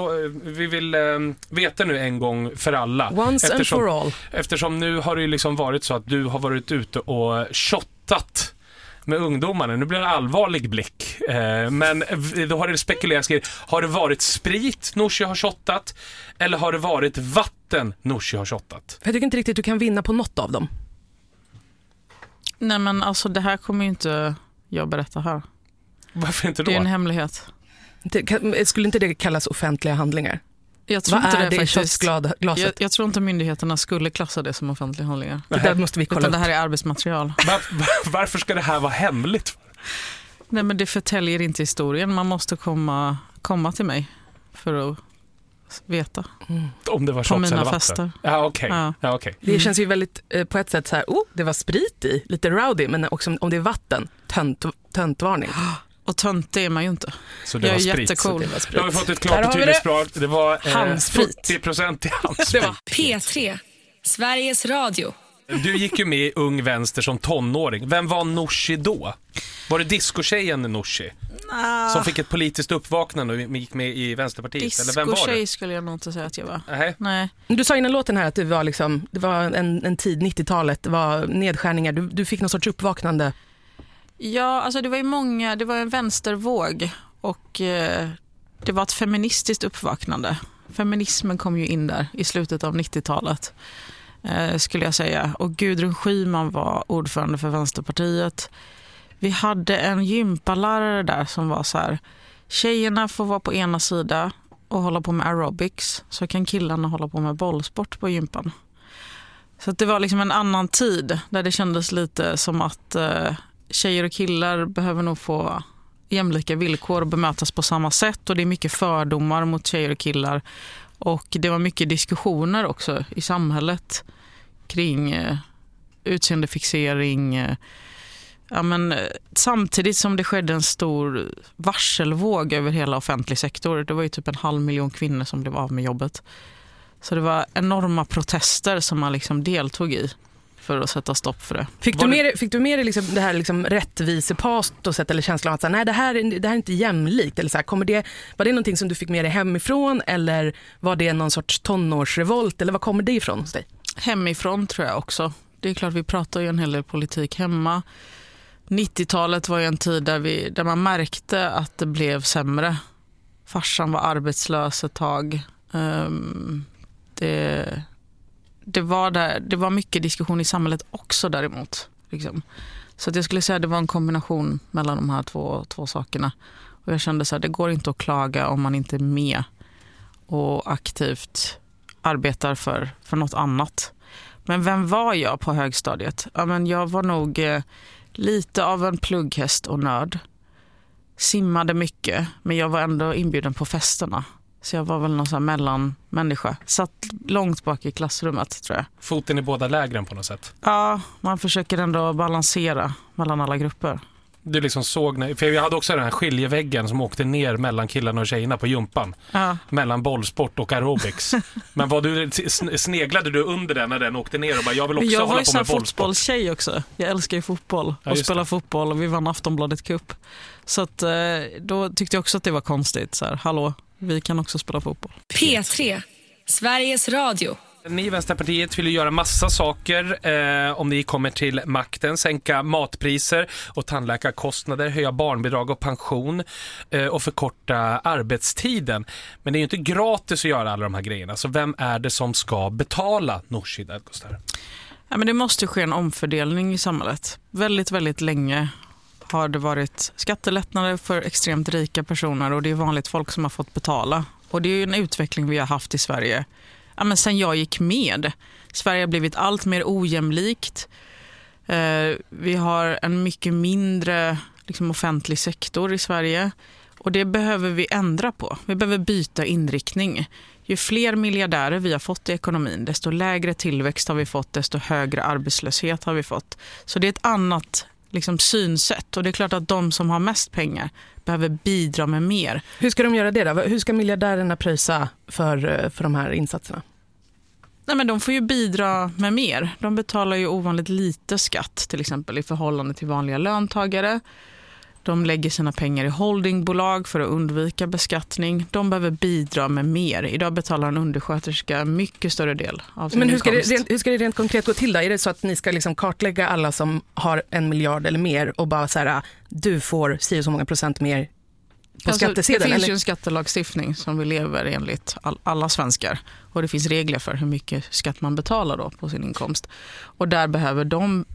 veta nu en gång för alla. Once and for all. Eftersom nu har det ju liksom varit så att du har varit ute och shottat med ungdomarna. Nu blir det en allvarlig blick. Men då har det spekulerats i, har det varit sprit Nooshi har shottat eller har det varit vatten Nooshi har shottat? Jag tycker inte riktigt att du kan vinna på något av dem. Nej, men alltså det här kommer ju inte jag berätta här. Varför inte då? Det är en hemlighet. Skulle inte det kallas offentliga handlingar? Jag tror Vad inte är det i shotglaset? Jag tror inte myndigheterna skulle klassa det som offentliga handlingar. Det där måste vi kolla Utan upp. det här är arbetsmaterial. Varför ska det här vara hemligt? Nej, men det förtäljer inte historien. Man måste komma till mig för att veta. Om det var på shots mina eller vatten? fester. Ja, okej. Ja. Ja, okay. Det känns ju väldigt på ett sätt så här, det var sprit i, lite rowdy, men också om det är vatten, töntvarning. Och tönt är man ju inte. Så det jag var är sprit. jättecool. Då har vi fått ett klart och tydligt språk. Det var handsprit. 40% i handsprit. P3, Sveriges Radio. Du gick ju med i Ung Vänster som tonåring. Vem var Nooshi då? Var det disco-tjejen Nooshi? Som fick ett politiskt uppvaknande och gick med i Vänsterpartiet? Eller vem var det? Disco-tjej skulle jag nog inte säga att jag var. Nej. Du sa innan låten här att det var en tid, 90-talet, det var nedskärningar. Du fick någon sorts uppvaknande. Ja, alltså det var en vänstervåg och det var ett feministiskt uppvaknande. Feminismen kom ju in där i slutet av 90-talet skulle jag säga. Och Gudrun Schyman var ordförande för Vänsterpartiet. Vi hade en gympalärare där som var så här: tjejerna får vara på ena sida och hålla på med aerobics, så kan killarna hålla på med bollsport på gympan. Så att det var liksom en annan tid där det kändes lite som att tjejer och killar behöver nog få jämlika villkor och bemötas på samma sätt, och det är mycket fördomar mot tjejer och killar, och det var mycket diskussioner också i samhället kring utseendefixering. Samtidigt som det skedde en stor varselvåg över hela offentlig sektor. Det var ju typ 500 000 kvinnor som blev av med jobbet. Så det var enorma protester som man liksom deltog i för att sätta stopp för det. Fick du med dig liksom det här liksom rättvisepatoset eller känslan av att nej, det här är inte jämlikt? Eller så här, var det någonting som du fick med dig hemifrån, eller var det någon sorts tonårsrevolt, eller vad kommer det ifrån hos dig? Hemifrån tror jag också. Det är klart, vi pratar ju en hel del politik hemma. 90-talet var ju en tid där man märkte att det blev sämre. Farsan var arbetslös ett tag. Det var mycket diskussion i samhället också däremot. Liksom. Så att jag skulle säga att det var en kombination mellan de här två sakerna. Och jag kände så här, det går inte att klaga om man inte är med och aktivt arbetar för något annat. Men vem var jag på högstadiet? Ja, men jag var nog lite av en plugghäst och nörd. Simmade mycket, men jag var ändå inbjuden på festerna. Så jag var väl någon sån här mellanmänniska. Satt långt bak i klassrummet, tror jag. Foten i båda lägren på något sätt. Ja, man försöker ändå balansera mellan alla grupper. Du liksom såg, för jag hade också den här skiljeväggen som åkte ner mellan killarna och tjejerna på jumpan. Ja. Mellan bollsport och aerobics. Men sneglade du under den när den åkte ner och bara, jag vill också hålla på med bollsport? Jag var ju fotbollstjej också. Jag älskar ju fotboll och spela fotboll, och vi vann Aftonbladet Cup. Så att, då tyckte jag också att det var konstigt. Så här, hallå, vi kan också spela fotboll. P3, Sveriges Radio. Ni i Vänsterpartiet vill ju göra massa saker om ni kommer till makten. Sänka matpriser och tandläkarkostnader, höja barnbidrag och pension och förkorta arbetstiden. Men det är ju inte gratis att göra alla de här grejerna. Så vem är det som ska betala, Nooshi Dadgostar? Ja, men det måste ske en omfördelning i samhället. Väldigt, väldigt länge har det varit skattelättnader för extremt rika personer, och det är vanligt folk som har fått betala. Och det är ju en utveckling vi har haft i Sverige. Ja, men sen jag gick med. Sverige har blivit allt mer ojämlikt. Vi har en mycket mindre offentlig sektor i Sverige. Och det behöver vi ändra på. Vi behöver byta inriktning. Ju fler miljardärer vi har fått i ekonomin, desto lägre tillväxt har vi fått, desto högre arbetslöshet har vi fått. Så det är ett annat liksom synsätt. Och det är klart att de som har mest pengar behöver bidra med mer. Hur ska de göra det då? Hur ska miljardärerna pröjsa för de här insatserna? Nej, men de får ju bidra med mer. De betalar ju ovanligt lite skatt till exempel i förhållande till vanliga löntagare. De lägger sina pengar i holdingbolag för att undvika beskattning. De behöver bidra med mer. Idag betalar en undersköterska mycket större del av sin inkomst. Men hur ska det rent konkret gå till då? Är det så att ni ska liksom kartlägga alla som har 1 miljard eller mer och bara så här, du får så många procent mer på skattesedeln? Det finns ju en skattelagstiftning som vi lever enligt alla svenskar. Och det finns regler för hur mycket skatt man betalar då på sin inkomst. Och där behöver de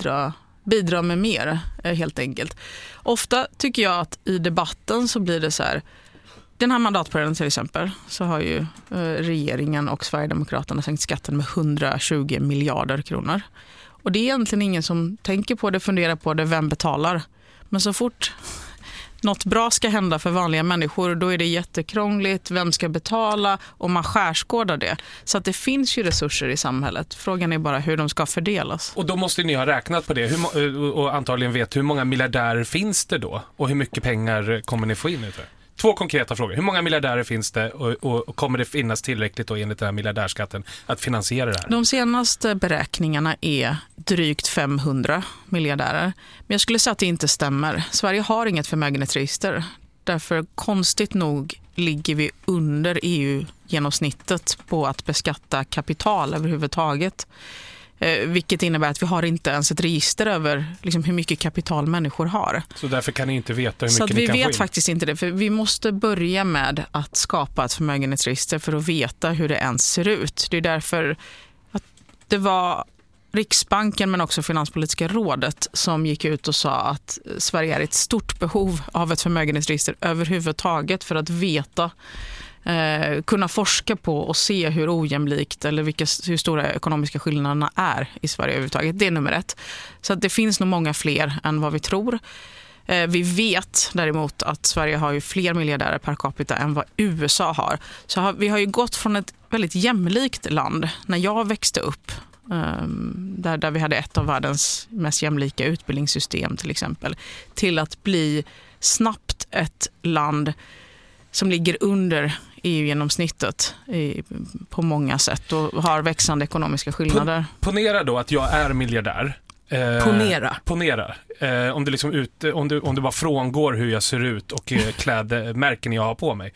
bidra med mer, helt enkelt. Ofta tycker jag att i debatten så blir det så här, den här mandatperioden till exempel, så har ju regeringen och Sverigedemokraterna sänkt skatten med 120 miljarder kronor. Och det är egentligen ingen som tänker på det, funderar på det, vem betalar. Men så fort något bra ska hända för vanliga människor, då är det jättekrångligt, vem ska betala, och man skärskådar det. Så att det finns ju resurser i samhället. Frågan är bara hur de ska fördelas. Och då måste ni ha räknat på det och antagligen vet hur många miljardärer finns det då? Och hur mycket pengar kommer ni få in utav? 2 konkreta frågor. Hur många miljardärer finns det och kommer det finnas tillräckligt då enligt den här miljardärskatten att finansiera det här? De senaste beräkningarna är drygt 500 miljardärer. Men jag skulle säga att det inte stämmer. Sverige har inget förmögenhetsregister. Därför konstigt nog ligger vi under EU-genomsnittet på att beskatta kapital överhuvudtaget. Vilket innebär att vi har inte ens ett register över liksom hur mycket kapital människor har. Så därför kan ni inte veta hur mycket ni kan få in? Så vi vet faktiskt inte det. För vi måste börja med att skapa ett förmögenhetsregister för att veta hur det ens ser ut. Det är därför att det var Riksbanken men också Finanspolitiska rådet som gick ut och sa att Sverige är ett stort behov av ett förmögenhetsregister överhuvudtaget för att veta, kunna forska på och se hur ojämlikt eller hur stora ekonomiska skillnaderna är i Sverige överhuvudtaget. Det är nummer 1. Så att det finns nog många fler än vad vi tror. Vi vet däremot att Sverige har ju fler miljardärer per capita än vad USA har. Så vi har ju gått från ett väldigt jämlikt land när jag växte upp, där vi hade ett av världens mest jämlika utbildningssystem till exempel, till att bli snabbt ett land som ligger under EU-genomsnittet på många sätt och har växande ekonomiska skillnader. Ponera då att jag är miljardär. Ponera. Om du liksom om du bara frångår hur jag ser ut och klädmärken jag har på mig.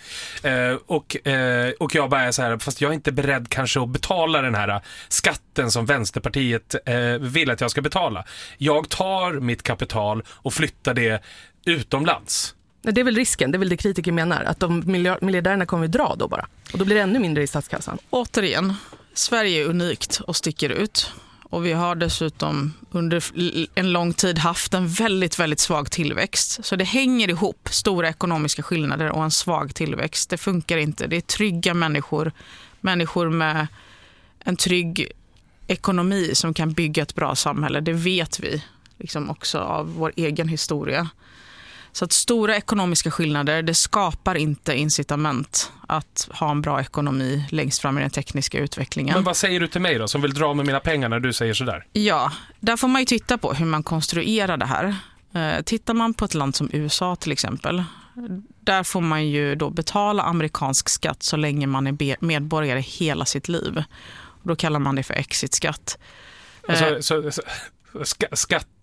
Och jag bara är så här, fast jag är inte beredd kanske att betala den här skatten som Vänsterpartiet vill att jag ska betala. Jag tar mitt kapital och flyttar det utomlands. Det är väl risken, det är väl det kritiker menar, att de miljardärerna kommer att dra då bara. Och då blir det ännu mindre i statskassan. Återigen, Sverige är unikt och sticker ut. Och vi har dessutom under en lång tid haft en väldigt, väldigt svag tillväxt. Så det hänger ihop, stora ekonomiska skillnader och en svag tillväxt. Det funkar inte. Det är trygga människor med en trygg ekonomi som kan bygga ett bra samhälle. Det vet vi liksom också av vår egen historia. Så att stora ekonomiska skillnader, det skapar inte incitament att ha en bra ekonomi längst fram i den tekniska utvecklingen. Men vad säger du till mig då som vill dra med mina pengar när du säger sådär? Ja, där får man ju titta på hur man konstruerar det här. Tittar man på ett land som USA till exempel, där får man ju då betala amerikansk skatt så länge man är medborgare hela sitt liv. Och då kallar man det för exitskatt. Skatt,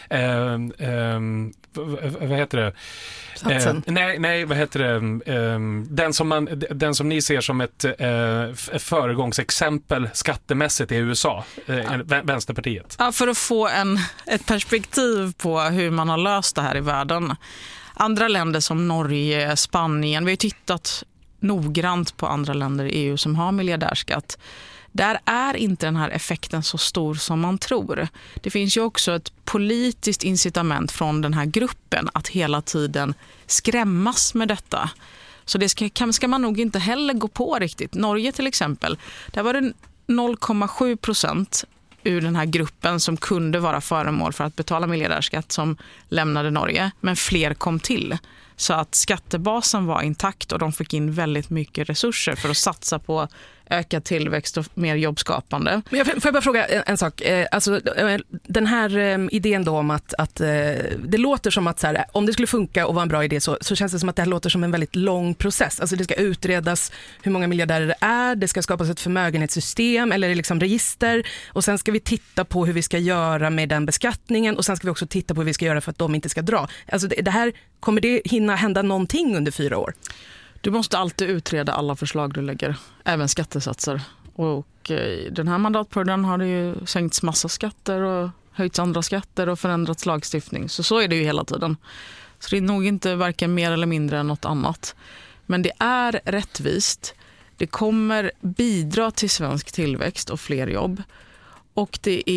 vad heter det? Satsen. Nej, vad heter det? Den som ni ser som ett föregångsexempel skattemässigt i USA, Vänsterpartiet. Ja, för att få ett perspektiv på hur man har löst det här i världen. Andra länder som Norge, Spanien, vi har tittat noggrant på andra länder i EU som har miljardärskatt. Där är inte den här effekten så stor som man tror. Det finns ju också ett politiskt incitament från den här gruppen att hela tiden skrämmas med detta. Så det ska man nog inte heller gå på riktigt. Norge till exempel, där var det 0,7% ur den här gruppen som kunde vara föremål för att betala miljardärskatt som lämnade Norge, men fler kom till. Så att skattebasen var intakt och de fick in väldigt mycket resurser för att satsa på ökad tillväxt och mer jobbskapande. Men får jag bara fråga en sak? Alltså, den här idén då om att det låter som att så här, om det skulle funka och vara en bra idé så känns det som att det här låter som en väldigt lång process. Alltså det ska utredas hur många miljardärer det är, det ska skapas ett förmögenhetssystem eller liksom register och sen ska vi titta på hur vi ska göra med den beskattningen och sen ska vi också titta på hur vi ska göra för att de inte ska dra. Alltså det här, kommer det hinna hända någonting under 4 år? Du måste alltid utreda alla förslag du lägger, även skattesatser. Och den här mandatperioden har det ju sänkts massa skatter och höjts andra skatter och förändrats lagstiftning. Så är det ju hela tiden. Så det är nog inte varken mer eller mindre än något annat. Men det är rättvist. Det kommer bidra till svensk tillväxt och fler jobb. Och det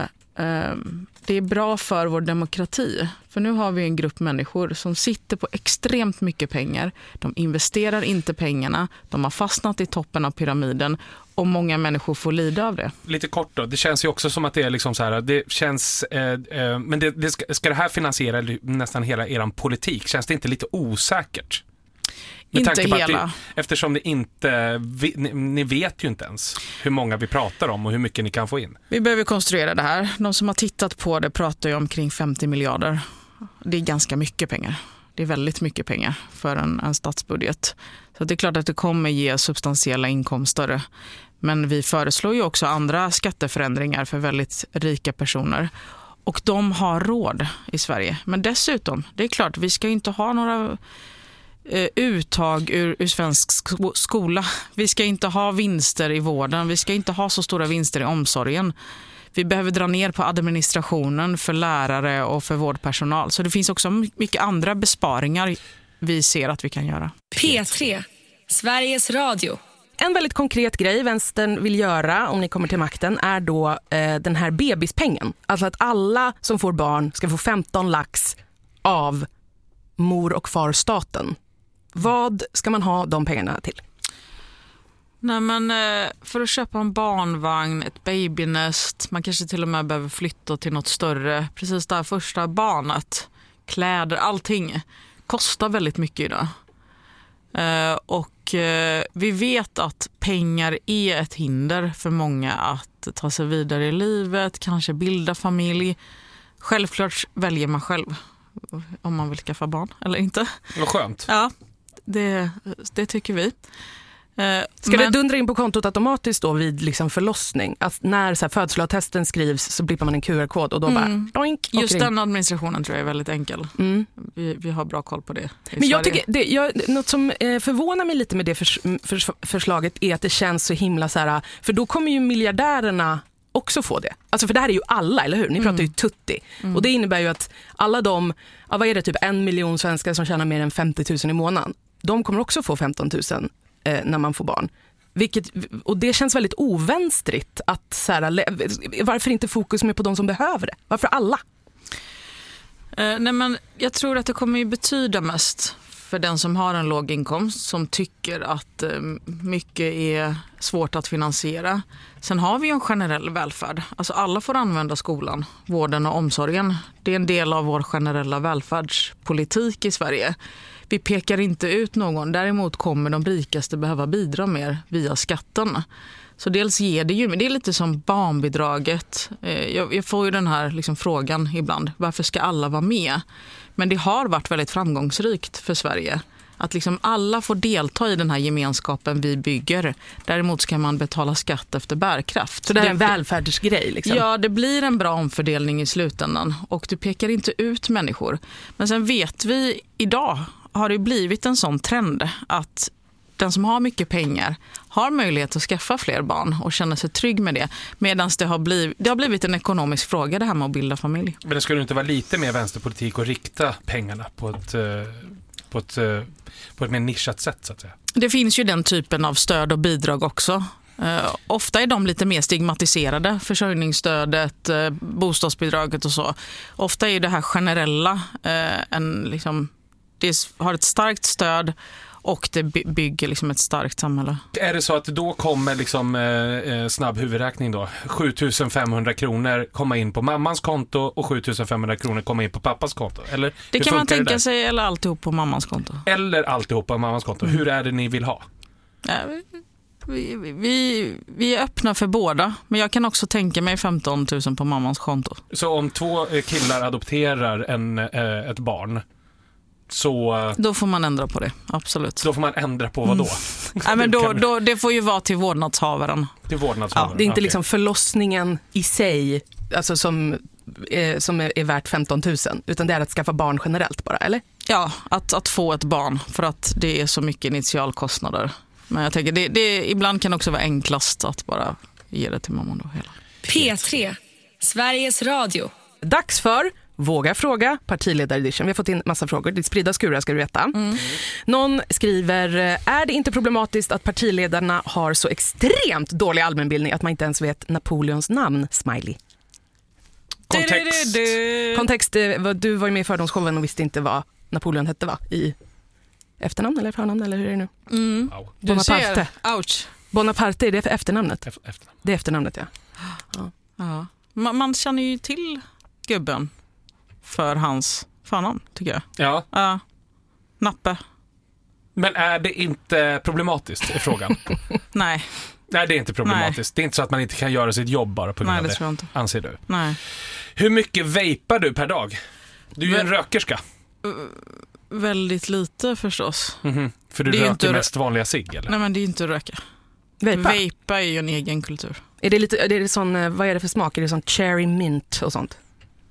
är bra för vår demokrati. För nu har vi en grupp människor som sitter på extremt mycket pengar. De investerar inte pengarna. De har fastnat i toppen av pyramiden. Och många människor får lida av det. Lite kort då. Det känns ju också som att det är liksom så här. Det känns, men ska det här finansiera nästan hela eran politik? Känns det inte lite osäkert? Med inte hela. Eftersom det inte, ni vet ju inte ens hur många vi pratar om och hur mycket ni kan få in. Vi behöver konstruera det här. De som har tittat på det pratar ju om kring 50 miljarder. Det är ganska mycket pengar. Det är väldigt mycket pengar för en statsbudget. Så det är klart att det kommer ge substantiella inkomster. Men vi föreslår ju också andra skatteförändringar för väldigt rika personer. Och de har råd i Sverige. Men dessutom, det är klart, vi ska ju inte ha några uttag ur svensk skola. Vi ska inte ha vinster i vården. Vi ska inte ha så stora vinster i omsorgen. Vi behöver dra ner på administrationen för lärare och för vårdpersonal. Så det finns också mycket andra besparingar vi ser att vi kan göra. P3, Sveriges Radio. En väldigt konkret grej vänstern vill göra om ni kommer till makten är då den här bebispengen. Alltså att alla som får barn ska få 15 lax av mor- och farstaten. Vad ska man ha de pengarna till? Nej, men för att köpa en barnvagn, ett babynest, man kanske till och med behöver flytta till något större. Precis det här första barnet, kläder, allting kostar väldigt mycket idag. Och vi vet att pengar är ett hinder för många att ta sig vidare i livet, kanske bilda familj. Självklart väljer man själv om man vill skaffa barn eller inte. Vad skönt. Ja, det tycker vi. Ska det dundra in på kontot automatiskt då vid liksom förlossning? Att när så här födsloattesten skrivs så blippar man en QR-kod och då bara doink. Just den administrationen tror jag är väldigt enkel. Vi har bra koll på det. Men jag tycker något som förvånar mig lite med det förslaget är att det känns så himla så här, för då kommer ju miljardärerna också få det. Alltså för det här är ju alla, eller hur? Ni pratar ju tutti. Och det innebär ju att alla de, vad är det, typ 1 miljon svenskar som tjänar mer än 50 000 i månaden, de kommer också få 15 000 när man får barn. Och det känns väldigt ovänstrigt att så här, varför inte fokus med på de som behöver det? Varför alla? Nej, men jag tror att det kommer ju betyda mest för den som har en låg inkomst, som tycker att mycket är svårt att finansiera. Sen har vi ju en generell välfärd. Alltså alla får använda skolan, vården och omsorgen. Det är en del av vår generella välfärdspolitik i Sverige. Vi pekar inte ut någon. Däremot kommer de rikaste behöva bidra mer via skatten. Så dels ger det ju, men det är lite som barnbidraget. Jag får ju den här liksom frågan ibland. Varför ska alla vara med? Men det har varit väldigt framgångsrikt för Sverige. Att liksom alla får delta i den här gemenskapen vi bygger. Däremot ska man betala skatt efter bärkraft. Så det är en välfärdsgrej liksom? Ja, det blir en bra omfördelning i slutändan. Och du pekar inte ut människor. Men sen vet vi, idag har det blivit en sån trend att den som har mycket pengar har möjlighet att skaffa fler barn och känna sig trygg med det. Medan det har blivit en ekonomisk fråga, det här med att bilda familj. Men det skulle inte vara lite mer vänsterpolitik att rikta pengarna på ett mer nischat sätt så att säga? Det finns ju den typen av stöd och bidrag också. Ofta är de lite mer stigmatiserade, försörjningsstödet, bostadsbidraget och så. Ofta är det här generella, det har ett starkt stöd och det bygger liksom ett starkt samhälle. Är det så att då kommer liksom snabb huvudräkning då? 7 500 kronor komma in på mammans konto och 7 500 kronor komma in på pappas konto? Eller det kan man tänka sig, eller alltihop på mammans konto. Eller alltihop på mammans konto. Hur är det ni vill ha? Vi är öppna för båda, men jag kan också tänka mig 15 000 på mammans konto. Så om 2 killar adopterar ett barn, så... Då får man ändra på det, absolut. Då får man ändra på vad då? Nej, men då, det får ju vara till vårdnadshavaren. Till vårdnadshavaren. Ja, det är inte Okej. liksom förlossningen i sig alltså som är värt 15 000, utan det är att skaffa barn generellt bara, eller? Ja, att få ett barn, för att det är så mycket initialkostnader. Men jag tänker, ibland kan det också vara enklast att bara ge det till mamman då hela. P3, Sveriges Radio. Dags för Våga fråga, partiledaredition. Vi har fått in massa frågor. Det är spridda skurar, ska du veta. Någon skriver, är det inte problematiskt att partiledarna har så extremt dålig allmänbildning att man inte ens vet Napoleons namn? Smiley. Kontext, du var ju med i fördomsshowen och visste inte vad Napoleon hette, va? I efternamn eller förnamn, eller hur är det nu? Wow. Bonaparte. Ouch. Bonaparte, är det för efternamnet? Det är efternamnet, ja. Ja. Man känner ju till gubben för hans förnamn, tycker jag. Ja. Ja. Nappe. Men är det inte problematiskt, är frågan? Nej. Nej, det är inte problematiskt. Det är inte så att man inte kan göra sitt jobb bara på grund av det tror jag inte. Anser du? Nej. Hur mycket vejpar du per dag? Du är ju en rökerska. Väldigt lite förstås. För du Det är röker inte mest vanliga cigg, eller? Nej, men det är inte att röka. Vejpa är ju en egen kultur. Är det sån, vad är det för smak? Är det sån cherry mint och sånt?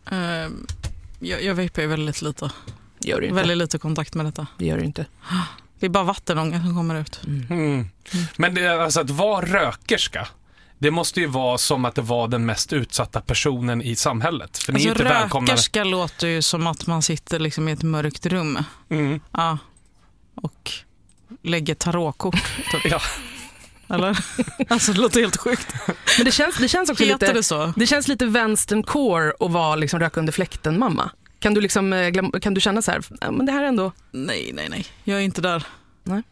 Jag vejpar ju väldigt lite. Gör du inte? Väldigt lite kontakt med detta. Det gör du inte. Det är bara vattenånga som kommer ut. Men det, alltså att vara rökerska, det måste ju vara som att det var den mest utsatta personen i samhället. För ni är inte välkomna. Rökerska låter ju som att man sitter liksom i ett mörkt rum. Ja. Och lägger tarotkort. Ja. Eller? Alltså det låter helt sjukt. Men det känns också Heter lite... det så? Det känns lite vänsterncore att vara liksom röka under fläkten, mamma. Kan du liksom kan du känna så här, men det här är ändå... Nej. Jag är inte där. Nej.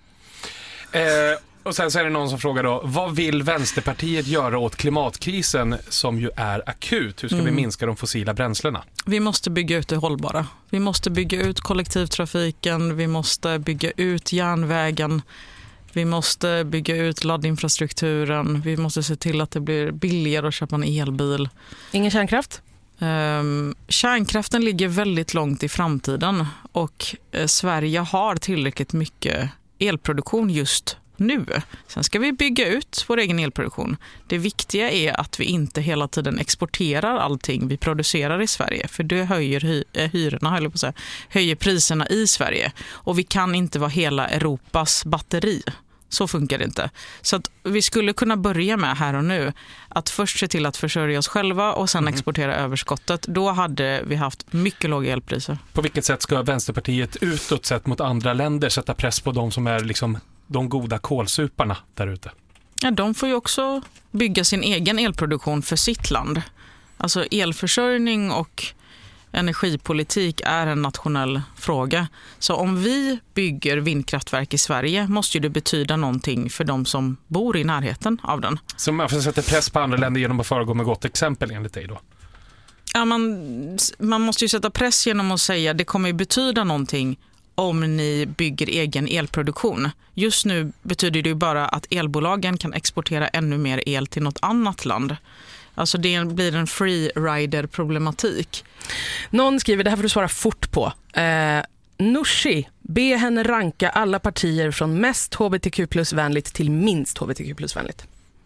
Och sen så är det någon som frågar då, vad vill Vänsterpartiet göra åt klimatkrisen som ju är akut? Hur ska vi minska de fossila bränslena? Vi måste bygga ut det hållbara. Vi måste bygga ut kollektivtrafiken, vi måste bygga ut järnvägen, vi måste bygga ut laddinfrastrukturen, vi måste se till att det blir billigare att köpa en elbil. Ingen kärnkraft? Kärnkraften ligger väldigt långt i framtiden och Sverige har tillräckligt mycket elproduktion just nu. Sen ska vi bygga ut vår egen elproduktion. Det viktiga är att vi inte hela tiden exporterar allting vi producerar i Sverige, för det höjer hyrorna, höjer priserna i Sverige, och vi kan inte vara hela Europas batteri. Så funkar det inte. Så att vi skulle kunna börja med här och nu att först se till att försörja oss själva och sen exportera överskottet. Då hade vi haft mycket låga elpriser. På vilket sätt ska Vänsterpartiet utåt sett mot andra länder sätta press på de som är liksom de goda kolsuparna där ute? Ja, de får ju också bygga sin egen elproduktion för sitt land. Alltså elförsörjning och energipolitik är en nationell fråga. Så om vi bygger vindkraftverk i Sverige måste ju det betyda någonting för de som bor i närheten av den. Så man får sätta press på andra länder genom att föregå med gott exempel enligt dig då? Ja, man måste ju sätta press genom att säga att det kommer ju betyda någonting om ni bygger egen elproduktion. Just nu betyder det ju bara att elbolagen kan exportera ännu mer el till något annat land. Alltså det blir en free-rider-problematik. Någon skriver, det här får du svara fort på. Nooshi, be henne ranka alla partier från mest HBTQ plus-vänligt till minst HBTQ plus-vänligt.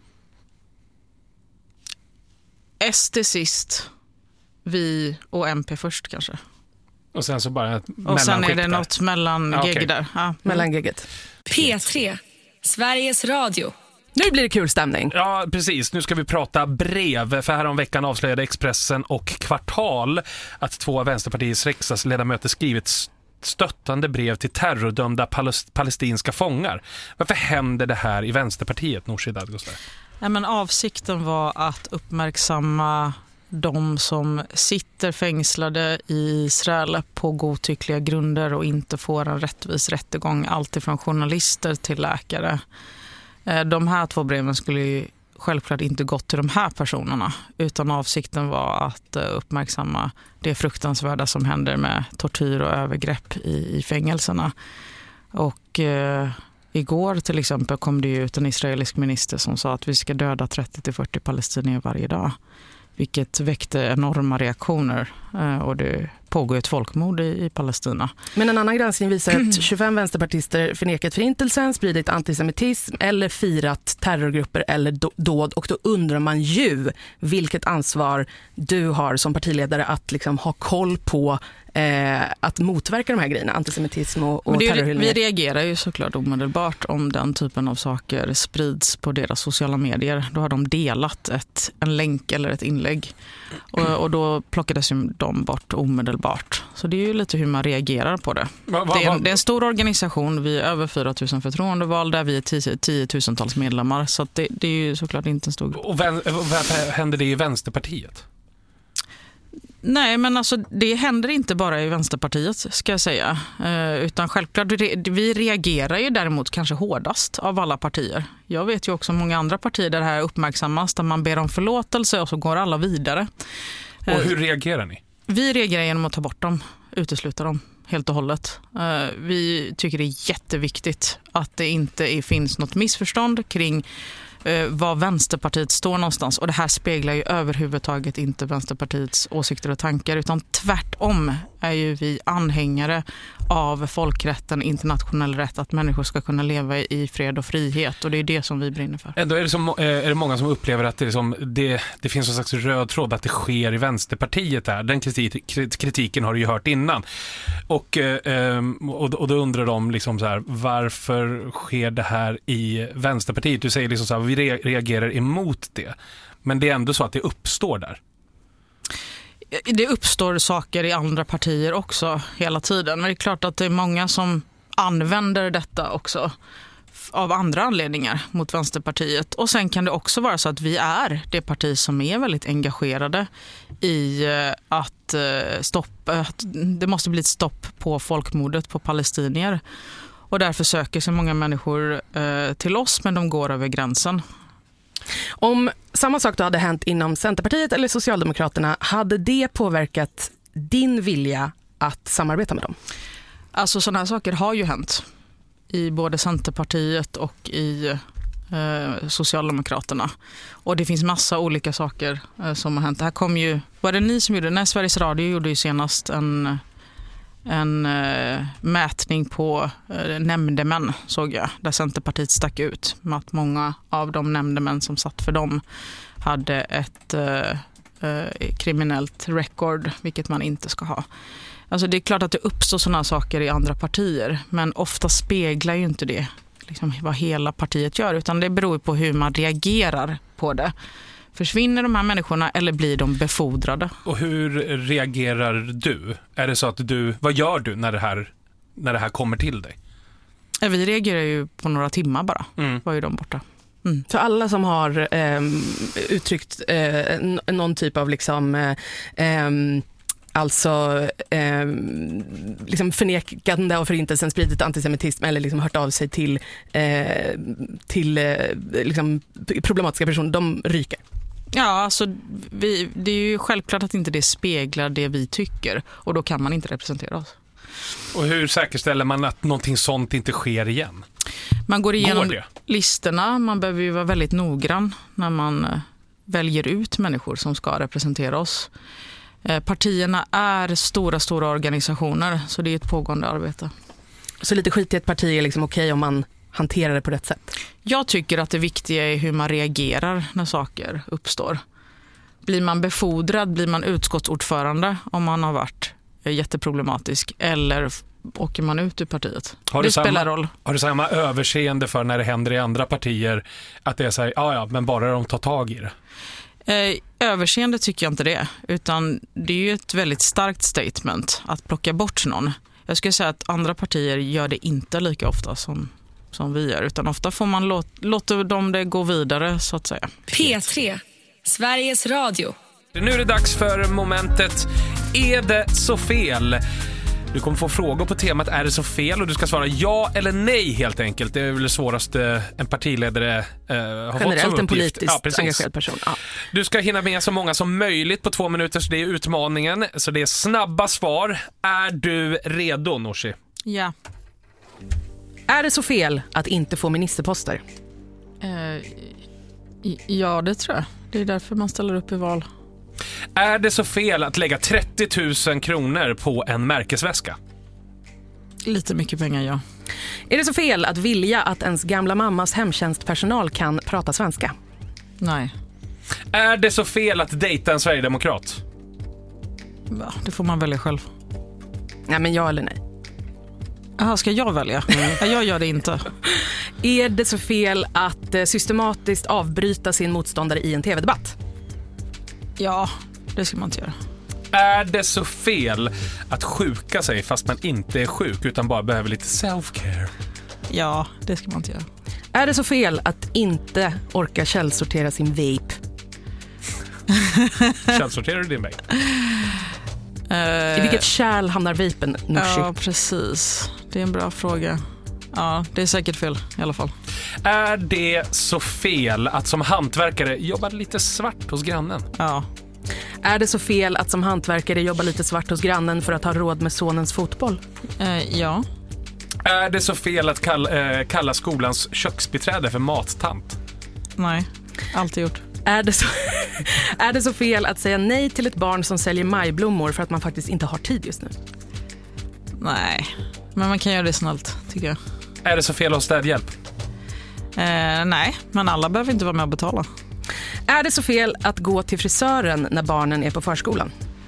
SD sist, vi och MP först kanske. Och sen så bara ett och sen är det där. något mellangegg där. Ja. Mellangegget. P3, Sveriges Radio. Nu blir det kul stämning. Ja, precis. Nu ska vi prata brev. För här om veckan avslöjade Expressen och Kvartal att 2 av Vänsterpartiets riksdagsledamöter skrivit stöttande brev till terrordömda palestinska fångar. Varför händer det här i Vänsterpartiet, Nooshi Dadgostar? Ja, men avsikten var att uppmärksamma de som sitter fängslade i Israel på godtyckliga grunder och inte får en rättvis rättegång, alltifrån journalister till läkare. De här 2 breven skulle ju självklart inte gått till de här personerna, utan avsikten var att uppmärksamma det fruktansvärda som händer med tortyr och övergrepp i fängelserna. Och Igår till exempel kom det ut en israelisk minister som sa att vi ska döda 30-40 palestinier varje dag. Vilket väckte enorma reaktioner och det pågår ett folkmord i Palestina. Men en annan granskning visar att 25 vänsterpartister förnekat förintelsen, spridit antisemitism eller firat terrorgrupper eller dåd. Och då undrar man ju vilket ansvar du har som partiledare att liksom ha koll på att motverka de här grejerna, antisemitism och terrorhyllningar. Vi reagerar ju såklart omedelbart om den typen av saker sprids på deras sociala medier. Då har de delat en länk eller ett inlägg och då plockades de bort omedelbart. Så det är ju lite hur man reagerar på det. Det är en stor organisation, vi är över 4 000 förtroendevalda, vi är 10 000-tals medlemmar, så att det är ju såklart inte en stor grupp. Och vad händer det i Vänsterpartiet? Nej, men alltså det händer inte bara i Vänsterpartiet ska jag säga. Utan självklart, vi reagerar ju däremot kanske hårdast av alla partier. Jag vet ju också många andra partier där det här uppmärksammas, där man ber om förlåtelse och så går alla vidare. Och hur reagerar ni? Vi reagerar genom att ta bort dem, utesluta dem helt och hållet. Vi tycker det är jätteviktigt att det inte finns något missförstånd kring var Vänsterpartiet står någonstans. Och det här speglar ju överhuvudtaget inte Vänsterpartiets åsikter och tankar, utan tvärtom är ju vi anhängare av folkrätten, internationell rätt, att människor ska kunna leva i fred och frihet, och det är det som vi brinner för. Ändå är det många som upplever att det finns en slags röd tråd att det sker i Vänsterpartiet där. Den kritiken har du ju hört innan. Och då undrar de liksom så här, varför sker det här i Vänsterpartiet? Du säger liksom så här, vi reagerar emot det. Men det är ändå så att det uppstår där. Det uppstår saker i andra partier också hela tiden. Men det är klart att det är många som använder detta också av andra anledningar mot Vänsterpartiet. Och sen kan det också vara så att vi är det parti som är väldigt engagerade i att det måste bli ett stopp på folkmordet på palestinier. Och därför söker sig många människor till oss, men de går över gränsen. Om samma sak då hade hänt inom Centerpartiet eller Socialdemokraterna, hade det påverkat din vilja att samarbeta med dem? Alltså sådana här saker har ju hänt i både Centerpartiet och i Socialdemokraterna. Och det finns massa olika saker som har hänt. Det här kom ju, var det ni som gjorde det? Nej, Sveriges Radio gjorde ju senast en mätning på nämndemän, såg jag, där Centerpartiet stack ut med att många av de nämndemän som satt för dem hade ett kriminellt record, vilket man inte ska ha. Alltså det är klart att det uppstår sådana saker i andra partier, men ofta speglar ju inte det liksom vad hela partiet gör, utan det beror på hur man reagerar på det. Försvinner de här människorna eller blir de befordrade? Och hur reagerar du? Är det så att vad gör du när det här kommer till dig? Vi reagerar ju på några timmar bara. Var ju de borta. Så alla som har uttryckt någon typ av liksom liksom förnekande av förintelsen, spridit antisemitism eller liksom hört av sig till liksom problematiska personer, de ryker. Ja, alltså det är ju självklart att inte det speglar det vi tycker, och då kan man inte representera oss. Och hur säkerställer man att någonting sånt inte sker igen? Man går igenom listorna, man behöver ju vara väldigt noggrann när man väljer ut människor som ska representera oss. Partierna är stora organisationer, så det är ett pågående arbete. Så lite skit i ett parti är liksom okej om man hanterar det på rätt sätt? Jag tycker att det viktiga är hur man reagerar när saker uppstår. Blir man befordrad, blir man utskottsordförande om man har varit jätteproblematisk, eller åker man ut ur partiet? Det spelar roll. Har du samma överseende för när det händer i andra partier att det är så här, ja, men bara de tar tag i det? Överseende tycker jag inte det, utan det är ju ett väldigt starkt statement att plocka bort någon. Jag skulle säga att andra partier gör det inte lika ofta som vi gör, utan ofta får man låta dem det gå vidare, så att säga. P3, Sveriges Radio. Nu är det dags för momentet Är det så fel? Du kommer få frågor på temat Är det så fel? Och du ska svara ja eller nej helt enkelt. Det är väl det svåraste en partiledare har fått som uppgift. Generellt en politiskt engagerad person. Ja. Du ska hinna med så många som möjligt på 2 minuter, så det är utmaningen. Så det är snabba svar. Är du redo, Nooshi? Ja. Är det så fel att inte få ministerposter? Ja, det tror jag. Det är därför man ställer upp i val. Är det så fel att lägga 30 000 kronor på en märkesväska? Lite mycket pengar, ja. Är det så fel att vilja att ens gamla mammas hemtjänstpersonal kan prata svenska? Nej. Är det så fel att dejta en sverigedemokrat? Ja, det får man välja själv. Nej, men ja eller nej? Aha, ska jag välja? Ja, jag gör det inte. Är det så fel att systematiskt avbryta sin motståndare i en tv-debatt? Ja, det ska man inte göra. Är det så fel att sjuka sig fast man inte är sjuk utan bara behöver lite self-care? Ja, det ska man inte göra. Är det så fel att inte orka källsortera sin vape? Källsorterar du din vape? I vilket kärl hamnar vapen, Nooshi? Ja, precis. Det är en bra fråga. Ja, det är säkert fel i alla fall. Är det så fel att som hantverkare jobba lite svart hos grannen? Ja. Är det så fel att som hantverkare jobba lite svart hos grannen för att ha råd med sonens fotboll? Ja. Är det så fel att kalla skolans köksbiträde för mattant? Nej, alltid gjort. Är det så fel att säga nej till ett barn som säljer majblommor för att man faktiskt inte har tid just nu? Nej, men man kan göra det snällt, tycker jag. Är det så fel att ha städhjälp? Nej, men alla behöver inte vara med och betala. Är det så fel att gå till frisören när barnen är på förskolan?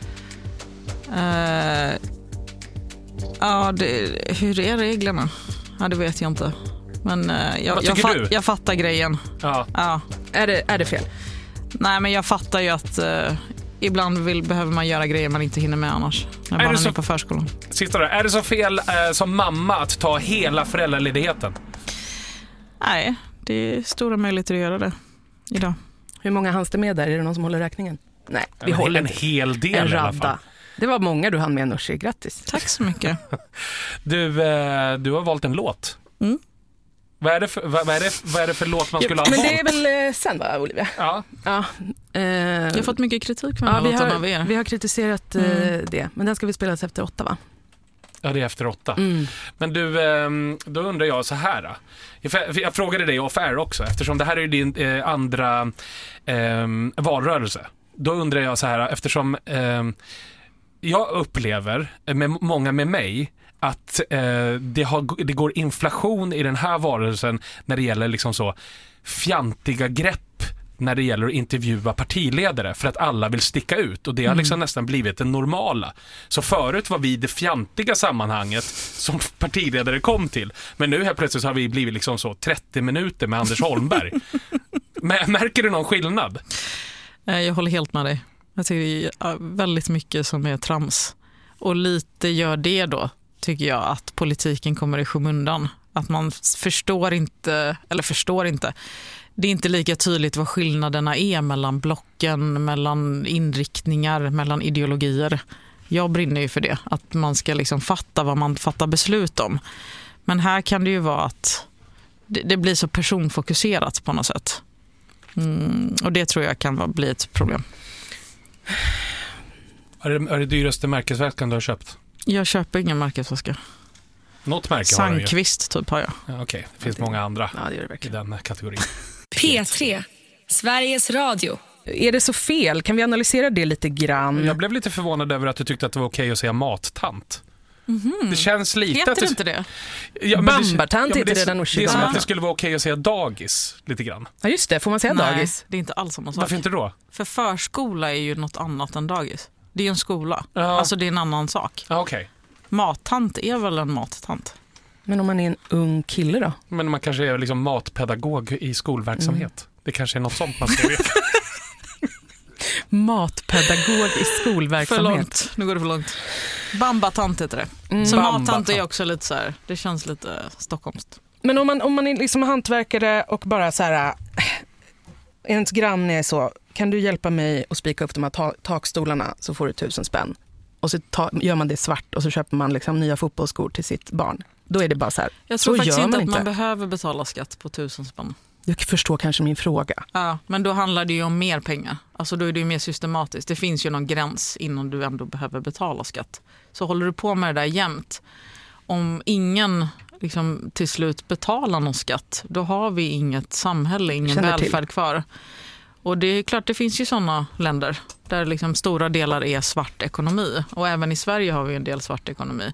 Ja, hur är reglerna? Ja, det vet jag inte. Men jag fattar grejen. Ja. Är det fel? Nej, men jag fattar ju att ibland behöver man göra grejer man inte hinner med annars. När barnen är på förskolan. Sista då. Är det så fel som mamma att ta hela föräldraledigheten? Nej, det är stora möjligheter att göra det idag. Hur många hanns det med där? Är det någon som håller räkningen? Nej, vi håller en hel del i alla fall. Det var många du hann med, Nooshi. Grattis. Tack så mycket. Du har valt en låt. Mm. Vad är det för låt man skulle ha men valt? det är väl sen, va, Olivia? Ja. Jag har fått mycket kritik för den här låten av er. Vi har kritiserat det, men den ska vi spela efter 8, va? Ja, det är efter 8. Men du, då undrar jag så här. Jag frågade dig off-air också, eftersom det här är din andra valrörelse. Då undrar jag så här, eftersom jag upplever, med många med mig, att det går inflation i den här valrörelsen när det gäller liksom så fjantiga grepp när det gäller att intervjua partiledare för att alla vill sticka ut, och det har liksom nästan blivit det normala. Så förut var vi det fjantiga sammanhanget som partiledare kom till, men nu helt plötsligt har vi blivit liksom så 30 minuter med Anders Holmberg. Märker du någon skillnad? Jag håller helt med dig. Jag tycker det är väldigt mycket som är trams, och lite gör det då, tycker jag, att politiken kommer i skymundan. Att man förstår inte. Det är inte lika tydligt vad skillnaderna är mellan blocken, mellan inriktningar, mellan ideologier. Jag brinner ju för det, att man ska liksom fatta vad man fattar beslut om. Men här kan det ju vara att det blir så personfokuserat på något sätt. Och det tror jag kan bli ett problem. Är det dyraste märkesväskan du har köpt? Jag köper ingen märkesväska. Något märke har du ju. Sandqvist typ har jag. Ja, okej. Det finns många andra det gör det i den kategorin. P3, Sveriges Radio. Är det så fel? Kan vi analysera det lite grann? Jag blev lite förvånad över att du tyckte att det var okej att säga mattant. Det känns lite... Heter det inte det? Ja, Bambartant heter det där Nooshi. Det är som att det skulle vara okej att säga dagis lite grann. Ja, just det. Får man säga dagis? Det är inte alls samma sak. Varför inte då? För förskola är ju något annat än dagis. Det är ju en skola. Ja. Alltså det är en annan sak. Ja, okej. Mattant är väl en mattant. Men om man är en ung kille då? Men man kanske är liksom matpedagog i skolverksamhet. Det kanske är något sånt man ska veta. Matpedagog i skolverksamhet. För långt. Nu går det för långt. Bambatant heter det. Så mattant är också lite så här, det känns lite stockholmskt. Men om man är liksom hantverkare och bara så här, ens granne är så, kan du hjälpa mig att spika upp de här takstolarna så får du 1000 spänn. Och så gör man det svart och så köper man liksom nya fotbollsskor till sitt barn. Då är det bara så här. Jag tror så faktiskt gör inte man att man behöver betala skatt på 1000 spänn. Du förstår kanske min fråga. Ja, men då handlar det ju om mer pengar. Alltså då är det ju mer systematiskt. Det finns ju någon gräns innan du ändå behöver betala skatt. Så håller du på med det där jämt. Om ingen liksom till slut betala någon skatt, då har vi inget samhälle, ingen välfärd kvar. Och det är klart, det finns ju sådana länder där liksom stora delar är svart ekonomi. Och även i Sverige har vi en del svart ekonomi.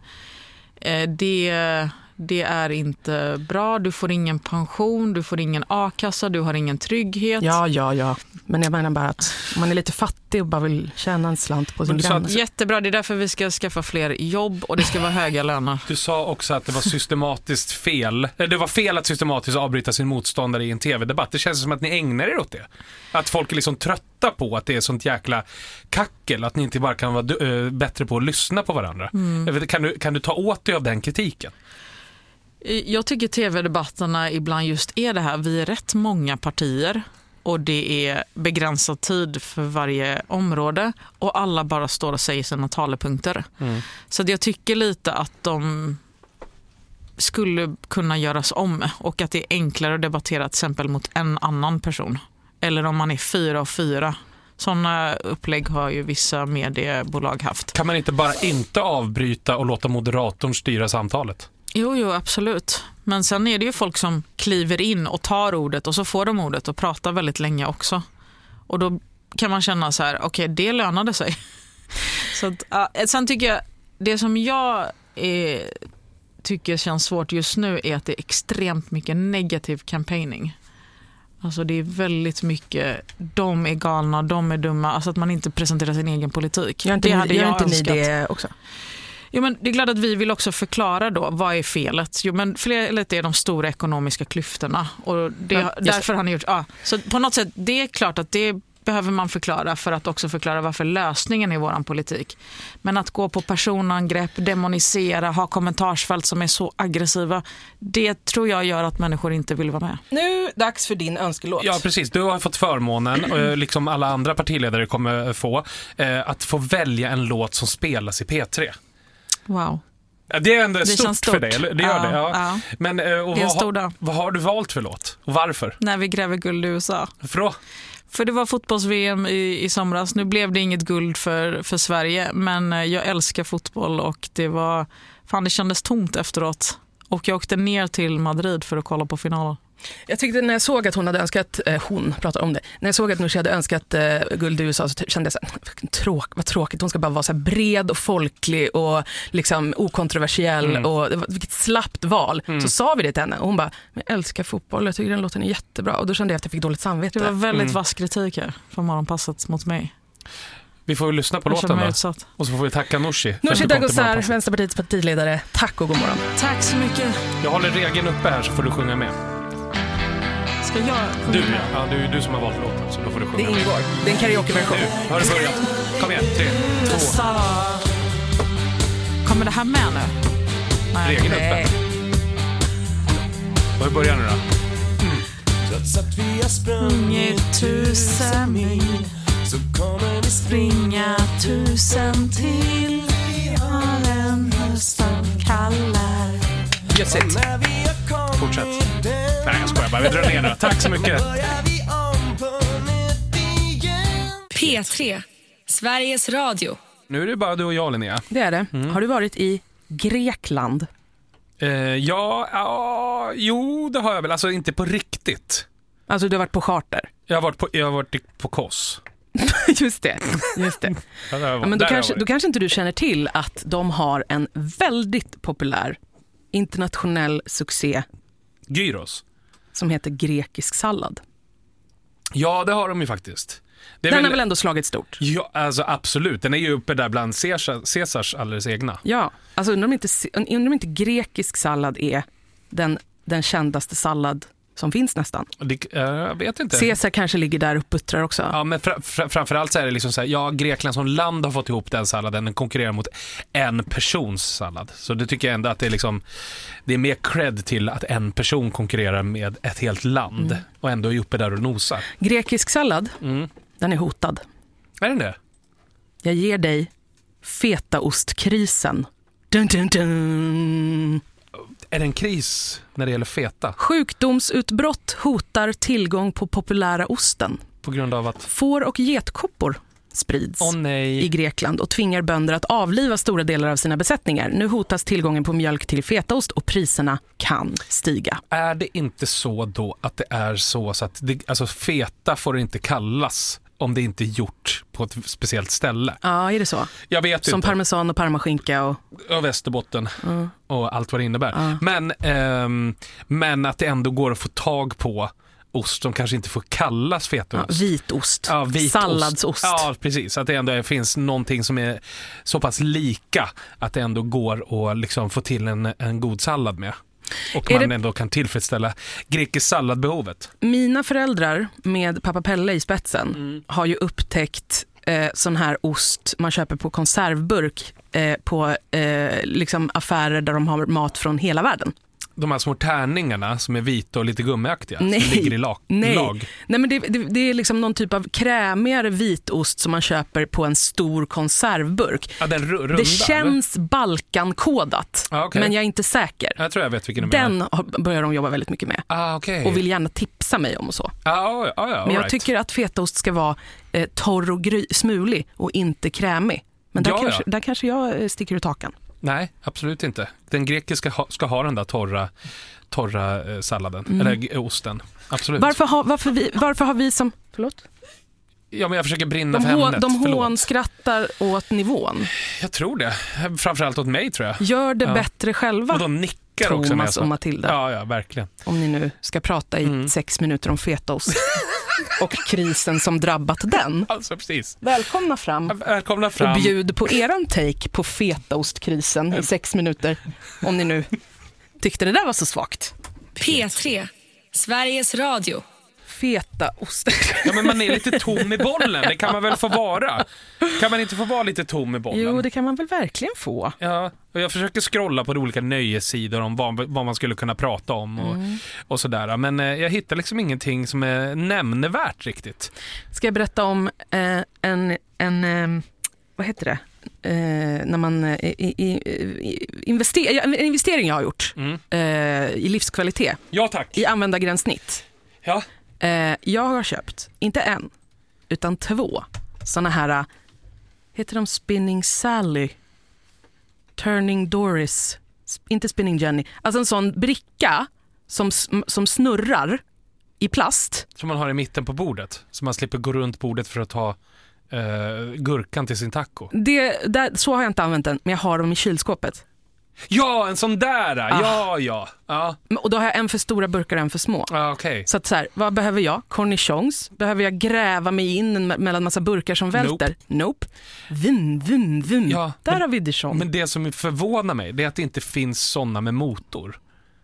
Det är inte bra. Du får ingen pension, du får ingen a-kassa, du har ingen trygghet. Ja. Men jag menar bara att om man är lite fattig och bara vill tjäna en slant på sin granne. Jättebra, det är därför vi ska skaffa fler jobb och det ska vara höga löner. Du sa också att det var systematiskt fel. Det var fel att systematiskt avbryta sin motståndare i en tv-debatt. Det känns som att ni ägnar er åt det. Att folk är liksom trötta på att det är sånt jäkla kackel. Att ni inte bara kan vara bättre på att lyssna på varandra. Kan du ta åt dig av den kritiken? Jag tycker tv-debatterna ibland just är det här. Vi är rätt många partier och det är begränsad tid för varje område och alla bara står och säger sina talepunkter. Så jag tycker lite att de skulle kunna göras om och att det är enklare att debattera till exempel mot en annan person. Eller om man är 4 och 4. Sådana upplägg har ju vissa mediebolag haft. Kan man inte bara inte avbryta och låta moderatorn styra samtalet? Jo, absolut. Men sen är det ju folk som kliver in och tar ordet och så får de ordet och pratar väldigt länge också. Och då kan man känna så här, okej, det lönade sig. Så att, sen tycker jag, det som jag tycker känns svårt just nu är att det är extremt mycket negativ campaigning. Alltså det är väldigt mycket, de är galna, de är dumma. Alltså att man inte presenterar sin egen politik. Gör inte ni det också? Jo, men det är klart att vi vill också förklara då, vad är felet? Jo, men felet är de stora ekonomiska klyftorna. Och därför har ni gjort... Ja, så på något sätt, det är klart att det behöver man förklara för att också förklara varför lösningen är våran politik. Men att gå på personangrepp, demonisera, ha kommentarsfält som är så aggressiva, det tror jag gör att människor inte vill vara med. Nu dags för din önskelåt. Ja, precis. Du har fått förmånen, liksom alla andra partiledare kommer få, att få välja en låt som spelas i P3. Wow. Det är ändå stort för dig, eller? Det gör det, ja. Men vad har du valt för låt? Och varför? När vi gräver guld i USA. För det var fotbolls-VM i somras. Nu blev det inget guld för Sverige, men jag älskar fotboll och det kändes tomt efteråt. Och jag åkte ner till Madrid för att kolla på finalen. Jag tyckte när jag såg att hon hade önskat, när jag såg att Nooshi hade önskat guld i USA så kände jag vad tråkigt, hon ska bara vara så här bred och folklig och liksom okontroversiell och vilket slappt val. Så sa vi det till henne och hon bara, men jag älskar fotboll, jag tycker den låten är jättebra och då kände jag att jag fick dåligt samvete. Det var väldigt vass kritik här från Morgonpasset mot mig. Vi får väl lyssna på låten då. Och så får vi tacka Nooshi. Nooshi Dadgostar, Vänsterpartiets partiledare. Tack och god morgon. Tack så mycket. Jag håller regeln uppe här så får du sjunga med. Ska jag sjunga med? Ja, det är du som har valt låten så då får du sjunga med. Det ingår. Det är en karaokeversion. Har du börjat? Kom igen, 3, 2. Kommer det här med nu? Nej. Regeln uppe. Hur börjar nu då? Trots att vi har sprungit 1000 mil så kommer vi springa 1000 till. Vi har en höst som kallar. Just it. Fortsätt. Nej, jag skojar bara. Vi drar ner nu. Tack så mycket. P3, Sveriges Radio. Nu är det bara du och jag, Linnea. Det är det. Har du varit i Grekland? Jo, det har jag väl. Alltså inte på riktigt. Alltså du har varit på charter? Jag har varit på Kos. Just det. Ja, men då kanske inte du känner till att de har en väldigt populär internationell succé. Gyros. Som heter grekisk sallad. Ja, det har de ju faktiskt. Den har väl ändå slagit stort? Ja, alltså absolut. Den är ju uppe där bland Caesars alldeles egna. Ja, alltså undrar om inte grekisk sallad är den kändaste sallad som finns nästan. Jag vet inte. Caesar kanske ligger där och puttrar också. Ja, men framförallt så är det liksom så här, ja, Grekland som land har fått ihop den salladen. Den konkurrerar mot en persons sallad. Så det tycker jag ändå att det är liksom, det är mer cred till att en person konkurrerar med ett helt land och ändå är uppe där och nosar. Grekisk sallad, den är hotad. Är den det? Jag ger dig fetaostkrisen. Dun, dun, dun. Är det en kris när det gäller feta? Sjukdomsutbrott hotar tillgång på populära osten. På grund av att? Får och getkoppor sprids nej. i Grekland och tvingar bönder att avliva stora delar av sina besättningar. Nu hotas tillgången på mjölk till fetaost och priserna kan stiga. Är det inte så då att det är så att alltså feta får inte kallas om det inte är gjort på ett speciellt ställe? Ja, är det så? Jag vet som inte. parmesan och parmaskinka och Västerbotten och allt vad det innebär. Men att det ändå går att få tag på ost som kanske inte får kallas fetaost. Vitost. Salladsost. Ja, precis. Att det ändå finns någonting som är så pass lika att det ändå går att liksom få till en god sallad med. Och man ändå kan tillfredsställa grekisk salladbehovet. Mina föräldrar med pappa Pelle i spetsen har ju upptäckt sån här ost man köper på konservburk på liksom affärer där de har mat från hela världen. De här små tärningarna som är vita och lite gummiaktiga som ligger i lag. Nej, men det är liksom någon typ av krämigare vitost som man köper på en stor konservburk. Ja, den runda, det känns eller? Balkankodat, men jag är inte säker. Jag tror jag vet vilken den börjar de jobba väldigt mycket med. Och vill gärna tipsa mig om och så. Men jag tycker att fetaost ska vara torr och smulig och inte krämig. Men där kanske jag sticker ut hakan. Nej, absolut inte. Den grekiska ska ha den där torra salladen, eller osten. Absolut. Varför har vi som... Förlåt? Ja, men jag försöker brinna för ämnet. De hånskrattar åt nivån. Jag tror det. Framförallt åt mig, tror jag. Gör det bättre själva. Och de nickar Thomas också. Thomas och Matilda. Ja, verkligen. Om ni nu ska prata i 6 minuter om fetaost och krisen som drabbat den. Alltså, precis. Välkomna fram. Och bjud på eran take på fetaostkrisen i 6 minuter. Om ni nu tyckte det där var så svagt. P3, Sveriges Radio. Fetaost. Ja, men man är lite tom i bollen. Det kan man väl få vara. Kan man inte få vara lite tom i bollen? Jo, det kan man väl verkligen få. Ja, och jag försöker scrolla på de olika nöjessidor om vad man skulle kunna prata om och sådär. Men jag hittar liksom ingenting som är nämnvärt riktigt. Ska jag berätta om en vad heter det? När man en investering jag har gjort i livskvalitet. Ja, tack. I användargränssnitt. Ja. Jag har köpt, inte en, utan 2 såna här, heter de Spinning Sally, Turning Doris, inte Spinning Jenny, alltså en sån bricka som snurrar i plast. Som man har i mitten på bordet, så man slipper gå runt bordet för att ta gurkan till sin taco. Så har jag inte använt den, men jag har dem i kylskåpet. Ja, en sån där. Ja. Och då har jag en för stora burkar och en för små. Okay. Så att så här, vad behöver jag? Cornichons? Behöver jag gräva mig in mellan massa burkar som välter? Nope. Vum. Ja, där har vi Dijon. Men det som förvånar mig, det är att det inte finns såna med motor.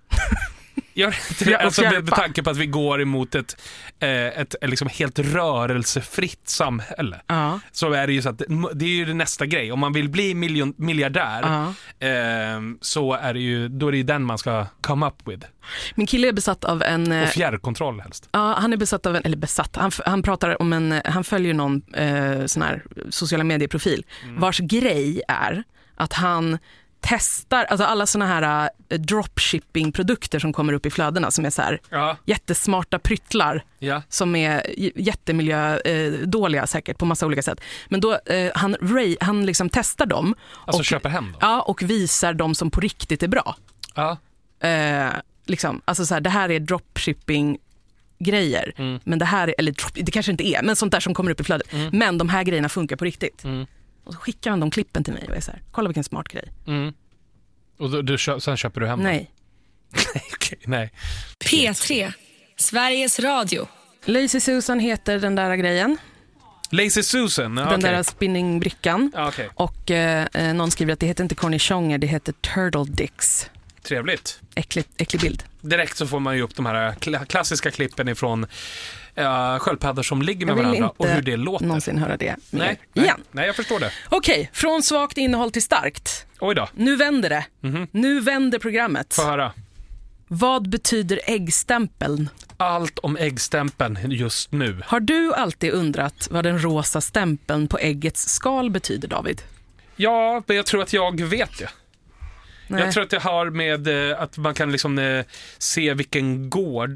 Alltså med tanke på att vi går emot ett liksom helt rörelsefritt samhälle, så är det ju så att det är ju nästa grej. Om man vill bli miljardär, så är det ju, då är det ju den man ska come up with. Min kille är besatt av och fjärrkontroll helst. Ja, han är besatt av han pratar om han följer någon sån här sociala medieprofil vars grej är att han testar, alltså alla såna här dropshipping-produkter som kommer upp i flödena som är så här jättesmarta pryttlar som är jättemiljö-dåliga säkert på massa olika sätt. Men då han liksom testar dem. Alltså köper hem dem? Ja, och visar dem som på riktigt är bra. Ja. Liksom, alltså så här, det här är dropshipping grejer, men det här är, eller det kanske inte är, men sånt där som kommer upp i flödet. Men de här grejerna funkar på riktigt. Och så skickar han de klippen till mig och är så här, kolla vilken smart grej. Och sen köper du hem Nej. Nej. P3, Sveriges Radio. Lazy Susan heter den där grejen. Lazy Susan? Den där spinningbrickan. Okay. Och någon skriver att det heter inte cornichoner, det heter turtle dicks. Trevligt. Äcklig bild. Direkt så får man ju upp de här klassiska klippen ifrån sköldpaddor som ligger med varandra och hur det låter. Jag vill inte någonsin höra det igen. Nej, jag förstår det. Okej, från svagt innehåll till starkt. Oj då. Nu vänder det. Nu vänder programmet. Få höra. Vad betyder äggstämpeln? Allt om äggstämpeln just nu. Har du alltid undrat vad den rosa stämpeln på äggets skal betyder, David? Ja, men jag tror att jag vet det. Nej. Jag tror att det har med att man kan liksom se vilken gård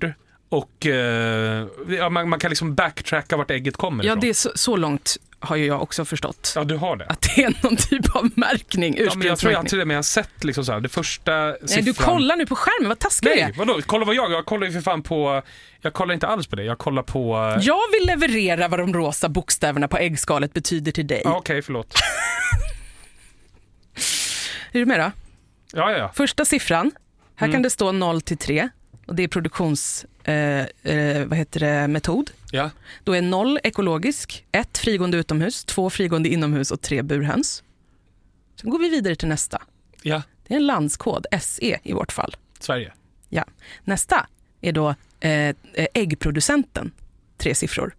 Och man kan liksom backtracka vart ägget kommer ifrån. Ja, det är så långt har ju jag också förstått. Ja, du har det. Att det är någon typ av märkning, Ja, men jag tror ursprungsmärkning. jag har sett liksom så här, det första siffran. Nej, du kollar nu på skärmen, vad taskig du är. Nej, vadå? Kolla vad jag kollar ju för fan på. Jag kollar inte alls på det. Jag kollar på. Jag vill leverera vad de rosa bokstäverna på äggskalet betyder till dig. Ja, okej, förlåt. Är du med då? Ja. Första siffran, här kan det stå 0-3 och det är produktions metod. Ja. Då är 0 ekologisk, 1 frigående utomhus, 2 frigående inomhus och 3 burhöns. Sen går vi vidare till nästa. Ja. Det är en landskod, SE i vårt fall. Sverige. Ja. Nästa är då äggproducenten, 3 siffror.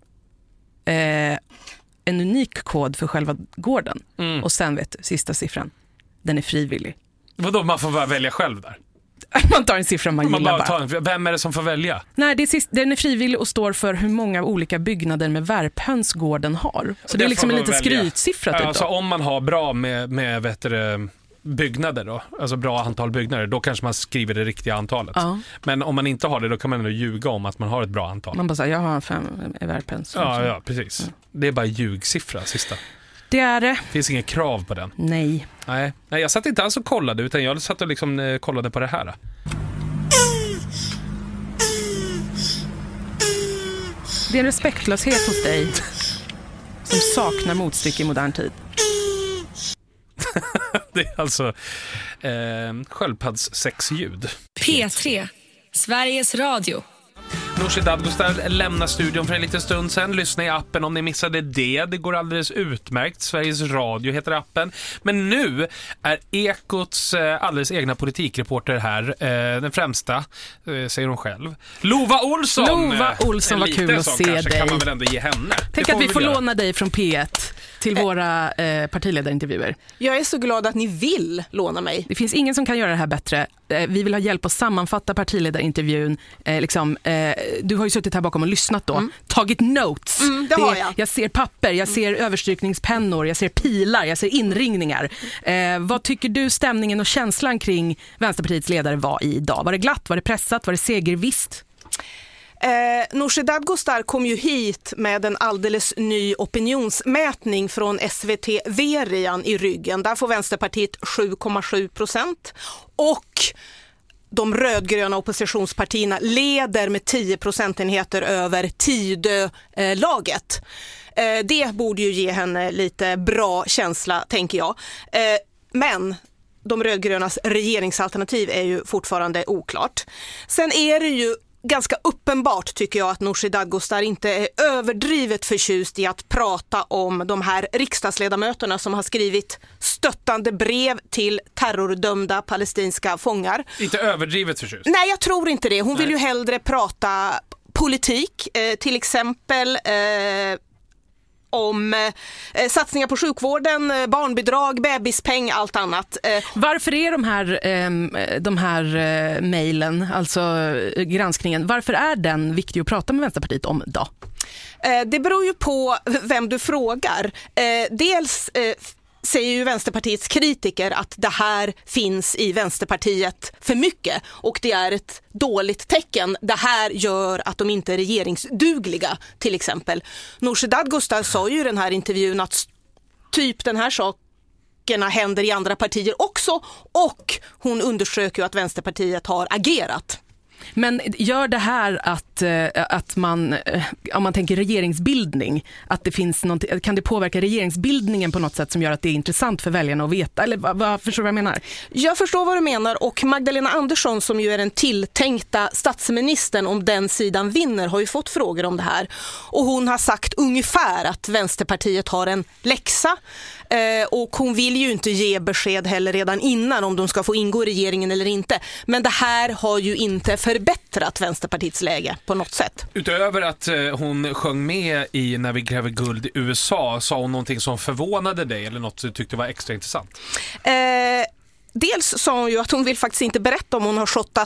En unik kod för själva gården. Och sen sista siffran, den är frivillig. Vadå, man får bara välja själv där? Man tar en siffra man gillar bara. Vem är det som får välja? Nej, den är frivillig och står för hur många olika byggnader med värphöns gården har. Så det är liksom en liten skrytsiffra typ. Alltså om man har bra med byggnader då, alltså bra antal byggnader, då kanske man skriver det riktiga antalet. Ja. Men om man inte har det, då kan man ändå ljuga om att man har ett bra antal. Man bara säger, jag har 5 värphöns. Ja, precis. Det är bara ljugsiffra sista. Det är det. Finns inget krav på den. Nej, jag satt inte alls och kollade, utan jag satt och liksom kollade på det här. Det är en respektlöshet hos dig som saknar motstycke i modern tid. Det är alltså sköldpaddssexljud. P3, Sveriges Radio. Nooshi Dadgostar lämnar studion för en liten stund sedan. Lyssna i appen om ni missade det. Det går alldeles utmärkt. Sveriges Radio heter appen. Men nu är Ekots alldeles egna politikreporter här. Den främsta, säger hon själv. Lova Olsson! Lova Olsson, vad kul att se dig. Kan man väl ändå ge henne. Tänk att vi får låna dig från P1 till våra partiledarintervjuer. Jag är så glad att ni vill låna mig. Det finns ingen som kan göra det här bättre. Vi vill ha hjälp att sammanfatta partiledarintervjun. Du har ju suttit här bakom och lyssnat då. Tagit notes. Det har jag. Jag ser papper, jag ser överstrykningspennor, jag ser pilar, jag ser inringningar. Vad tycker du stämningen och känslan kring Vänsterpartiets ledare var idag? Var det glatt, var det pressat, var det segervisst? Nooshi Dadgostar kom ju hit med en alldeles ny opinionsmätning från SVT Verian i ryggen. Där får Vänsterpartiet 7,7% och de rödgröna oppositionspartierna leder med 10 procentenheter över Tidö-laget. Det borde ju ge henne lite bra känsla, tänker jag. Men de rödgrönas regeringsalternativ är ju fortfarande oklart. Sen är det ju ganska uppenbart, tycker jag, att Nooshi Dadgostar inte är överdrivet förtjust i att prata om de här riksdagsledamöterna som har skrivit stöttande brev till terrordömda palestinska fångar. Inte överdrivet förtjust? Nej, jag tror inte det. Hon vill ju hellre prata politik, till exempel om satsningar på sjukvården, barnbidrag, bebispeng, allt annat. Varför är de här mejlen, alltså granskningen, varför är den viktig att prata med Vänsterpartiet om då? Det beror ju på vem du frågar. Dels säger ju Vänsterpartiets kritiker att det här finns i Vänsterpartiet för mycket och det är ett dåligt tecken. Det här gör att de inte är regeringsdugliga, till exempel. Nooshi Dadgostar sa ju i den här intervjun att typ den här sakerna händer i andra partier också, och hon undersöker ju att Vänsterpartiet har agerat. Men gör det här att man, om man tänker regeringsbildning, att det finns kan det påverka regeringsbildningen på något sätt som gör att det är intressant för väljarna att veta? Eller vad förstår du vad jag menar? Jag förstår vad du menar, och Magdalena Andersson, som ju är den tilltänkta statsministern om den sidan vinner, har ju fått frågor om det här. Och hon har sagt ungefär att Vänsterpartiet har en läxa. Och hon vill ju inte ge besked heller redan innan om de ska få ingå i regeringen eller inte. Men det här har ju inte förbättrat Vänsterpartiets läge på något sätt. Utöver att hon sjöng med i När vi gräver guld i USA, sa hon någonting som förvånade dig eller något du tyckte var extra intressant? Dels sa hon ju att hon vill faktiskt inte berätta om hon har shottat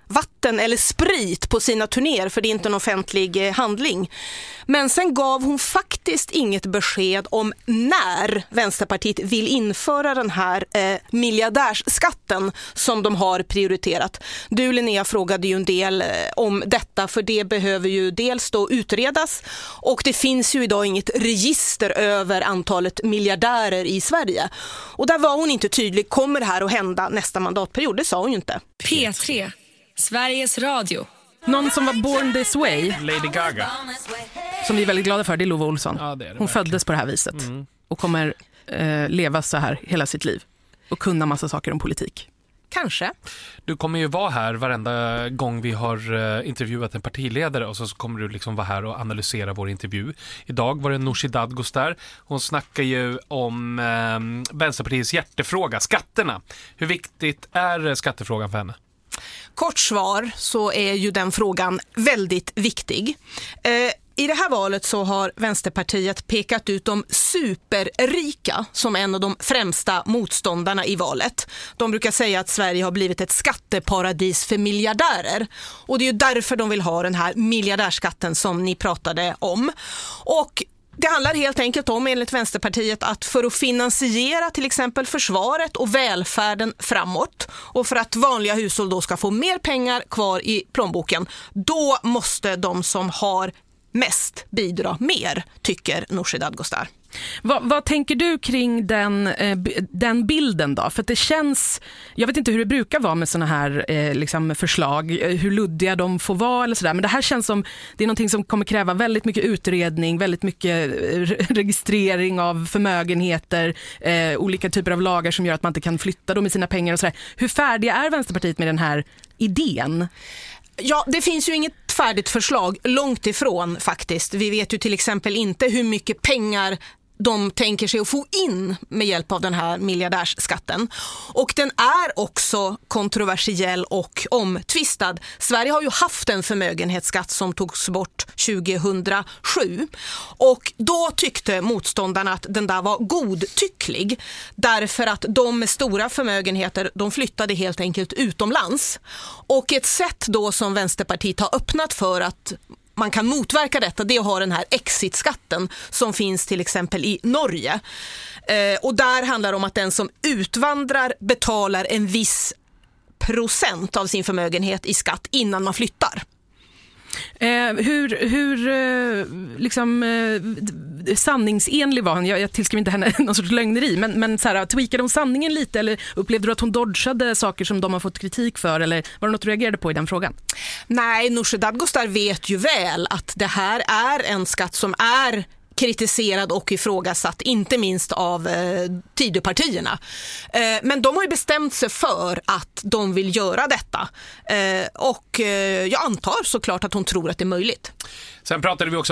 vatten eller sprit på sina turnéer, för det är inte en offentlig handling. Men sen gav hon faktiskt inget besked om när Vänsterpartiet vill införa den här miljardärsskatten som de har prioriterat. Du, Linnea, frågade ju en del om detta, för det behöver ju dels då utredas, och det finns ju idag inget register över antalet miljardärer i Sverige. Och där var hon inte tydlig. Kommer det här att hända nästa mandatperiod? Det sa hon ju inte. P3, Sveriges Radio. Någon som var born this way, Lady Gaga. som vi är väldigt glada för, det är Lova Olsson. Ja, det är det hon verkligen. föddes på det här viset och kommer leva så här hela sitt liv och kunna massa saker om politik. Kanske. Du kommer ju vara här varenda gång vi har intervjuat en partiledare, och så kommer du liksom vara här och analysera vår intervju. Idag var det Nooshi Dadgostar. Hon snackar ju om Vänsterpartiets hjärtefråga, skatterna. Hur viktigt är skattefrågan för henne? Kort svar så är ju den frågan väldigt viktig. I det här valet så har Vänsterpartiet pekat ut de superrika som en av de främsta motståndarna i valet. De brukar säga att Sverige har blivit ett skatteparadis för miljardärer. Och det är ju därför de vill ha den här miljardärskatten som ni pratade om. Och det handlar helt enkelt om, enligt Vänsterpartiet, att för att finansiera till exempel försvaret och välfärden framåt, och för att vanliga hushåll då ska få mer pengar kvar i plånboken, då måste de som har mest bidra mer, tycker Nooshi Dadgostar. Vad tänker du kring den bilden då? För att det känns, jag vet inte hur det brukar vara med såna här liksom förslag, hur luddiga de får vara eller sådär, men det här känns som det är någonting som kommer kräva väldigt mycket utredning, väldigt mycket registrering av förmögenheter, olika typer av lagar som gör att man inte kan flytta dem i sina pengar och sådär. Hur färdiga är Vänsterpartiet med den här idén? Ja, det finns ju inget färdigt förslag, långt ifrån faktiskt. Vi vet ju till exempel inte hur mycket pengar de tänker sig att få in med hjälp av den här miljardärsskatten. Och den är också kontroversiell och omtvistad. Sverige har ju haft en förmögenhetsskatt som togs bort 2007. Och då tyckte motståndarna att den där var godtycklig. Därför att de med stora förmögenheter, de flyttade helt enkelt utomlands. Och ett sätt då som Vänsterpartiet har öppnat för att man kan motverka detta, det har den här exitskatten som finns till exempel i Norge. Och där handlar det om att den som utvandrar betalar en viss procent av sin förmögenhet i skatt innan man flyttar. Sanningsenlig var hon? Jag tillskriver inte henne någon sorts lögneri, men så här, tweakade hon sanningen lite, eller upplevde du att hon dodgade saker som de har fått kritik för, eller var det något du reagerade på i den frågan? Nej, Nooshi Dadgostar vet ju väl att det här är en skatt som är kritiserad och ifrågasatt, inte minst av Tidöpartierna. Men de har ju bestämt sig för att de vill göra detta. Och jag antar såklart att hon tror att det är möjligt. Sen pratade vi också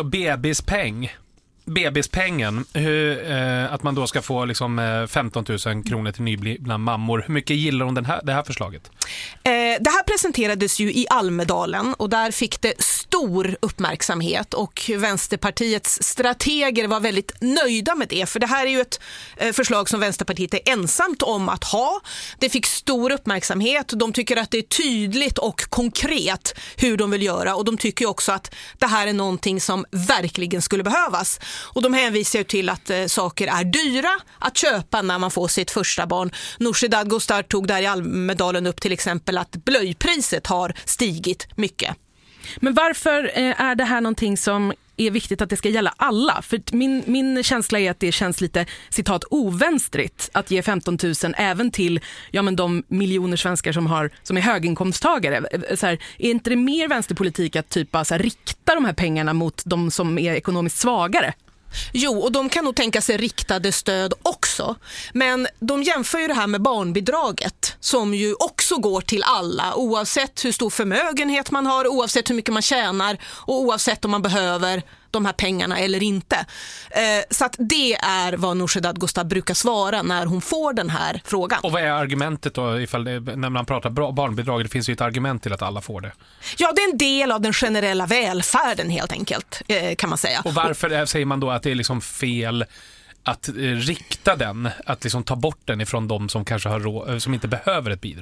bebispengen, att man då ska få liksom 15 000 kronor till nyblivna mammor. Hur mycket gillar hon det här förslaget? Det här presenterades ju i Almedalen och där fick det stor uppmärksamhet, och Vänsterpartiets strateger var väldigt nöjda med det, för det här är ju ett förslag som Vänsterpartiet är ensamt om att ha. Det fick stor uppmärksamhet, de tycker att det är tydligt och konkret hur de vill göra, och de tycker också att det här är någonting som verkligen skulle behövas. Och de hänvisar ju till att saker är dyra att köpa när man får sitt första barn. Nooshi Dadgostar tog där i Almedalen upp till exempel att blöjpriset har stigit mycket. Men varför är det här någonting som är viktigt att det ska gälla alla? För min känsla är att det känns lite, citat, ovänstrigt att ge 15 000 även till de miljoner svenskar som är höginkomsttagare. Så här, är inte det mer vänsterpolitik att rikta de här pengarna mot de som är ekonomiskt svagare? Jo, och de kan nog tänka sig riktade stöd också. Men de jämför ju det här med barnbidraget som ju också går till alla, oavsett hur stor förmögenhet man har, oavsett hur mycket man tjänar och oavsett om man behöver de här pengarna eller inte. Så att det är vad Nooshi Dadgostar brukar svara när hon får den här frågan. Och vad är argumentet då, när man pratar barnbidrag? Det finns ju ett argument till att alla får det. Ja, det är en del av den generella välfärden helt enkelt, kan man säga. Och varför säger man då att det är liksom fel att rikta den, att liksom ta bort den ifrån de som kanske som inte behöver ett bidrag?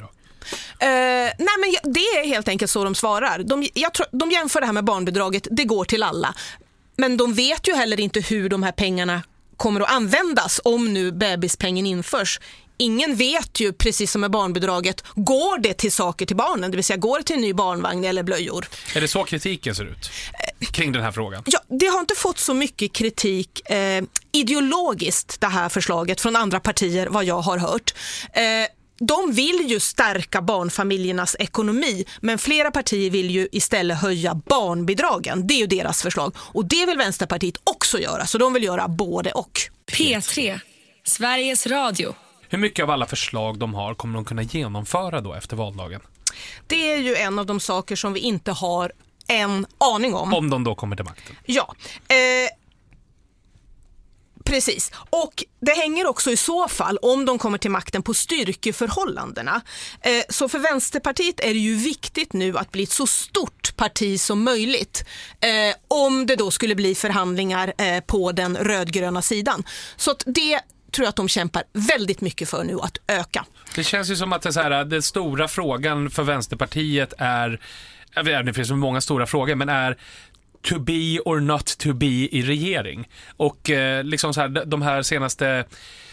Nej, men det är helt enkelt så de svarar. De jämför det här med barnbidraget, det går till alla. Men de vet ju heller inte hur de här pengarna kommer att användas om nu bebispengen införs. Ingen vet ju, precis som med barnbidraget, går det till saker till barnen, det vill säga går det till en ny barnvagn eller blöjor. Är det så kritiken ser ut kring den här frågan? Ja, det har inte fått så mycket kritik ideologiskt, det här förslaget, från andra partier, vad jag har hört. De vill ju stärka barnfamiljernas ekonomi, men flera partier vill ju istället höja barnbidragen. Det är ju deras förslag. Och det vill Vänsterpartiet också göra, så de vill göra både och. P3, Sveriges Radio. Hur mycket av alla förslag de har kommer de kunna genomföra då efter valdagen? Det är ju en av de saker som vi inte har en aning om. Om de då kommer till makten? Ja, precis. Och det hänger också i så fall, om de kommer till makten, på styrkeförhållandena. Så för Vänsterpartiet är det ju viktigt nu att bli ett så stort parti som möjligt. Om det då skulle bli förhandlingar på den rödgröna sidan. Så att det tror jag att de kämpar väldigt mycket för nu, att öka. Det känns ju som att den stora frågan för Vänsterpartiet är, det finns så många stora frågor, men är to be or not to be i regering. Och liksom så här, de här senaste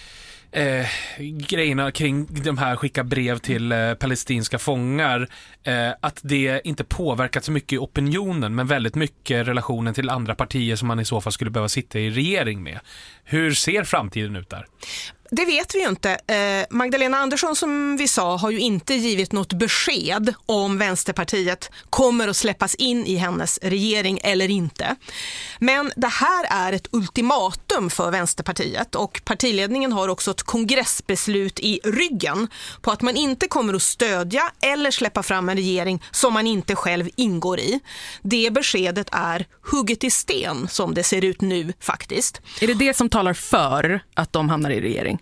grejerna kring de här skicka brev till palestinska fångar, att det inte påverkat så mycket i opinionen, men väldigt mycket relationen till andra partier som man i så fall skulle behöva sitta i regering med. Hur ser framtiden ut där? Det vet vi ju inte. Magdalena Andersson, som vi sa, har ju inte givit något besked om Vänsterpartiet kommer att släppas in i hennes regering eller inte. Men det här är ett ultimatum för Vänsterpartiet, och partiledningen har också ett kongressbeslut i ryggen på att man inte kommer att stödja eller släppa fram en regering som man inte själv ingår i. Det beskedet är hugget i sten som det ser ut nu faktiskt. Är det det som talar för att de hamnar i regering?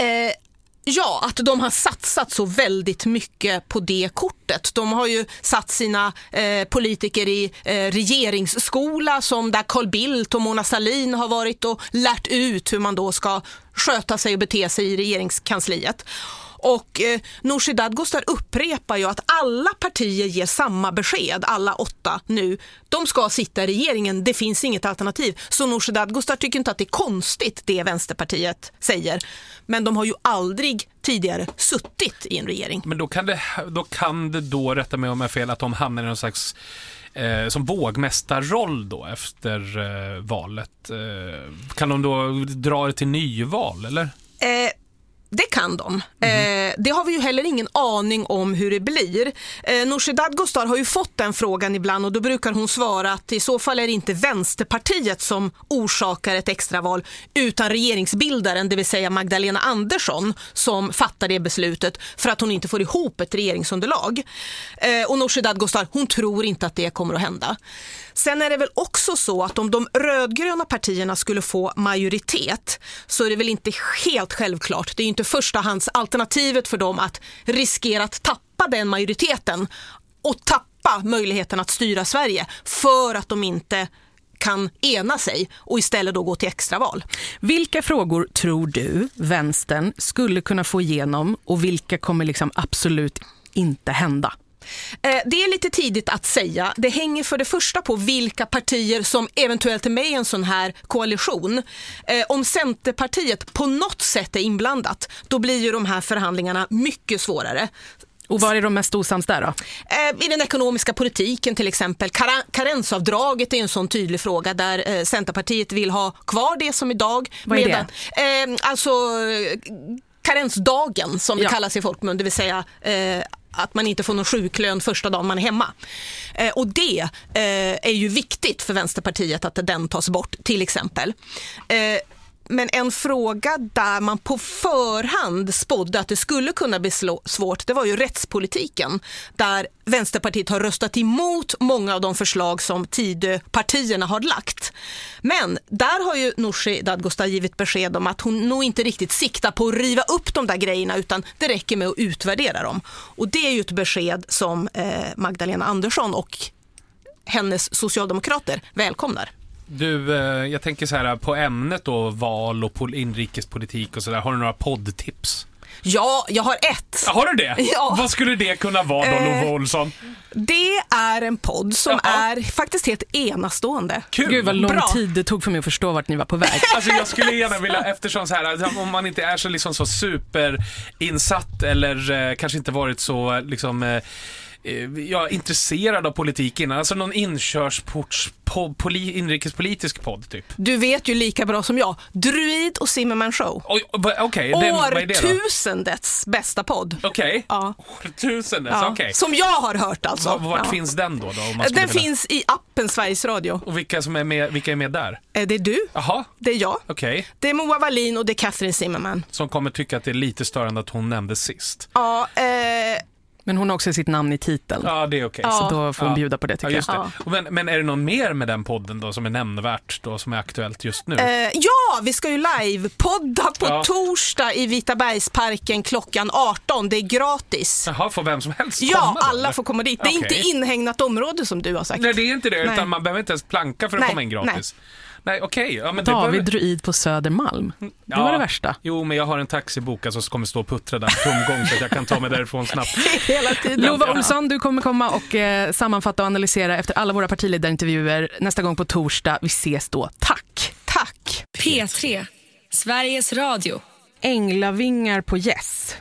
Ja, att de har satsat så väldigt mycket på det kortet. De har ju satt sina politiker i regeringsskola, som där Carl Bildt och Mona Sahlin har varit och lärt ut hur man då ska sköta sig och bete sig i regeringskansliet. Och Nooshi Dadgostar upprepar ju att alla partier ger samma besked, alla 8 nu. De ska sitta i regeringen, det finns inget alternativ. Så Nooshi Dadgostar tycker inte att det är konstigt det Vänsterpartiet säger. Men de har ju aldrig tidigare suttit i en regering. Men då kan det då, rätta mig om jag är fel, att de hamnar i någon slags som vågmästarroll då efter valet. Kan de då dra det till nyval, eller? Det kan de. Det har vi ju heller ingen aning om hur det blir. Nooshi Dadgostar har ju fått den frågan ibland, och då brukar hon svara att i så fall är det inte Vänsterpartiet som orsakar ett extraval, utan regeringsbildaren, det vill säga Magdalena Andersson, som fattar det beslutet för att hon inte får ihop ett regeringsunderlag. Och Nooshi Dadgostar, hon tror inte att det kommer att hända. Sen är det väl också så att om de rödgröna partierna skulle få majoritet, så är det väl inte helt självklart. Det är ju inte förstahandsalternativet för dem att riskera att tappa den majoriteten och tappa möjligheten att styra Sverige för att de inte kan ena sig och istället då gå till extraval. Vilka frågor tror du vänstern skulle kunna få igenom, och vilka kommer liksom absolut inte hända? Det är lite tidigt att säga. Det hänger för det första på vilka partier som eventuellt är med i en sån här koalition. Om Centerpartiet på något sätt är inblandat, då blir ju de här förhandlingarna mycket svårare. Och vad är de mest osams där då? I den ekonomiska politiken till exempel. Karensavdraget är en sån tydlig fråga där Centerpartiet vill ha kvar det som idag. Vad är det? Alltså karensdagen som det kallas i folkmun, det vill säga att man inte får någon sjuklön första dagen man är hemma. Och det är ju viktigt för Vänsterpartiet att den tas bort till exempel. Men en fråga där man på förhand spådde att det skulle kunna bli svårt, det var ju rättspolitiken, där Vänsterpartiet har röstat emot många av de förslag som Tidöpartierna har lagt. Men där har ju Nooshi Dadgostar givit besked om att hon nog inte riktigt siktar på att riva upp de där grejerna, utan det räcker med att utvärdera dem. Och det är ju ett besked som Magdalena Andersson och hennes socialdemokrater välkomnar. Du, jag tänker så här på ämnet då, val och inrikespolitik och så där. Har du några poddtips? Ja, jag har ett. Har du det? Ja. Vad skulle det kunna vara då, Love Olsson? Det är en podd som är faktiskt helt enastående. Kul. Gud vad lång Bra. tid det tog för mig att förstå vart ni var på väg. Alltså jag skulle gärna vilja, eftersom så här, om man inte är så, liksom, så superinsatt eller kanske inte varit så liksom, intresserad av politik innan. Alltså någon inkörsports inrikespolitisk podd typ. Du vet ju lika bra som jag. Druid och Zimmerman Show. Okej, vad är det då? Årtusendets bästa podd. Okej. Ja. Årtusendets, Ja. okej. Som jag har hört alltså. Vart finns den då? Om man skulle Den vilja... finns i appen Sveriges Radio. Och vilka är med där? Det är du, Jaha, det är jag, okej. det är Moa Wallin och det är Catherine Zimmerman. Som kommer tycka att det är lite störande att hon nämnde sist. Ja, Men hon har också sitt namn i titeln. Ja, det är okej. Ja. Så då får hon bjuda på det tycker Ja, just det. Ja. Men är det någon mer med den podden då som är nämnvärt då, som är aktuellt just nu? ja, vi ska ju live-podda på torsdag i Vitabergsparken klockan 18. Det är gratis. Jaha, får vem som helst komma Ja, då, alla eller? får komma dit. Det är Okej. inte inhägnat område som du har sagt. Nej, det är inte det, Nej. utan man behöver inte ens planka för att Nej, komma in gratis. Nej, okej. Ja, men det David behöver... Druid på Södermalm. Det var det värsta. Jo, men jag har en taxibok som kommer stå och puttra där tomgång så att jag kan ta mig därifrån snabbt. Hela tiden. Love Olsson, du kommer komma och sammanfatta och analysera efter alla våra partiledarintervjuer nästa gång på torsdag. Vi ses då. Tack! Tack! P3, Sveriges Radio. Änglavingar på Yes.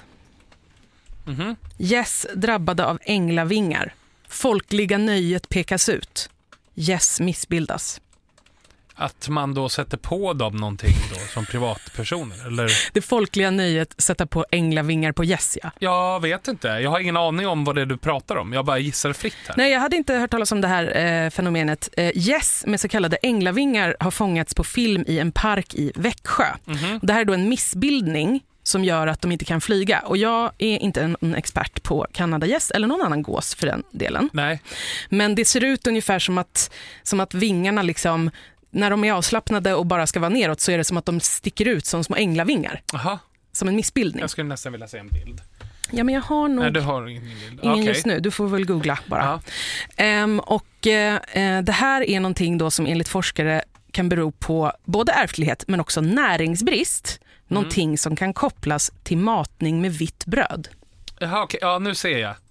Yes drabbade av änglavingar. Folkliga nöjet pekas ut. Yes missbildas. Att man då sätter på dem någonting då som privatpersoner, eller? Det folkliga nöjet sätta på änglavingar på Yes, ja. Jag vet inte. Jag har ingen aning om vad det är du pratar om. Jag bara gissar fritt här. Nej, jag hade inte hört talas om det här fenomenet. Yes med så kallade änglavingar har fångats på film i en park i Växjö. Det här är då en missbildning som gör att de inte kan flyga. Och jag är inte en expert på kanadagäss eller någon annan gås för den delen. Nej. Men det ser ut ungefär som att vingarna liksom, när de är avslappnade och bara ska vara neråt, så är det som att de sticker ut som små änglavingar. Aha. Som en missbildning. Jag skulle nästan vilja se en bild. Ja, men jag har nog Nej, du har ingen bild. ingen Okej. just nu. Du får väl googla bara. Ja. Det här är någonting då som enligt forskare kan bero på både ärftlighet men också näringsbrist. Någonting som kan kopplas till matning med vitt bröd. Jaha, okej. Ja, nu ser jag.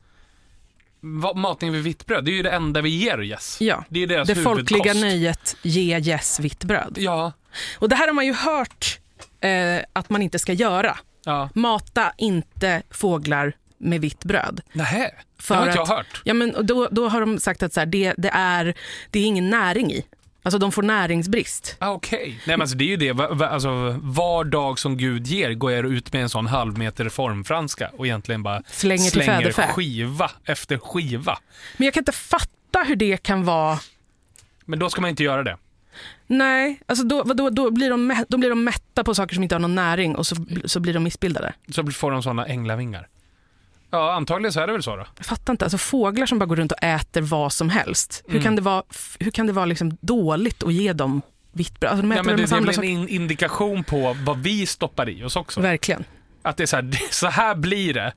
Matning med vitt bröd, det är ju det enda vi ger Yes. Ja, Det är deras det huvudkost. folkliga nöjet ge Yes vitt bröd. Ja. Och det här har man ju hört att man inte ska göra. Ja. Mata inte fåglar med vitt bröd. Nej, det För har inte jag att- hört. Ja, men då har de sagt att så här, det är ingen näring i. Alltså de får näringsbrist. Okej. Nej, men alltså det är ju det. Alltså, var dag som Gud ger går jag ut med en sån halvmeter formfranska och egentligen bara Slänger till fäderfä. skiva efter skiva. Men jag kan inte fatta hur det kan vara. Men då ska man inte göra det. Nej, alltså då blir de mätta på saker som inte har någon näring och så blir de missbildade. Så får de såna änglavingar. Ja, antagligen så är det väl så då. Jag fattar inte, alltså fåglar som bara går runt och äter vad som helst. Hur kan det vara liksom dåligt att ge dem vitt bröd? Alltså, de äter Ja, men väl det massa blir andra en indikation på vad vi stoppar i oss också. Verkligen. Att det är så här blir det.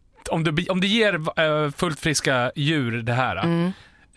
Om du ger fullt friska djur det här,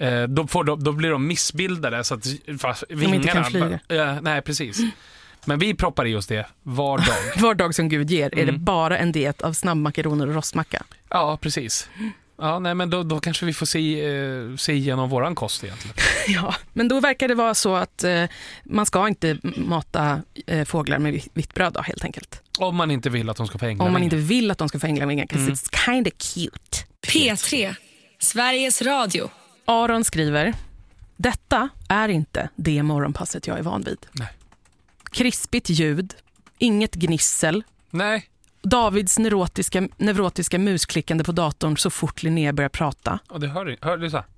då blir de missbildade så att vingarna inte kan flyga. Nej, precis. Men vi proppar i oss det var dag. Var dag som Gud ger är det bara en diet av snabbmakaroner och rostmacka. Ja, precis. Ja, nej, men då kanske vi får se igenom våran kost egentligen. Ja, men då verkar det vara så att man ska inte mata fåglar med vitt bröd då, helt enkelt. Om man inte vill att de ska få änglavingar. Om man inte vill att de ska få änglavingar, 'cause it's kind of cute. P3, Sveriges Radio. Aron skriver: detta är inte det morgonpasset jag är van vid. Nej. Krispigt ljud, inget gnissel. Nej. Davids neurotiska musklickande på datorn så fort Linnea börjar prata. Och det hör du så?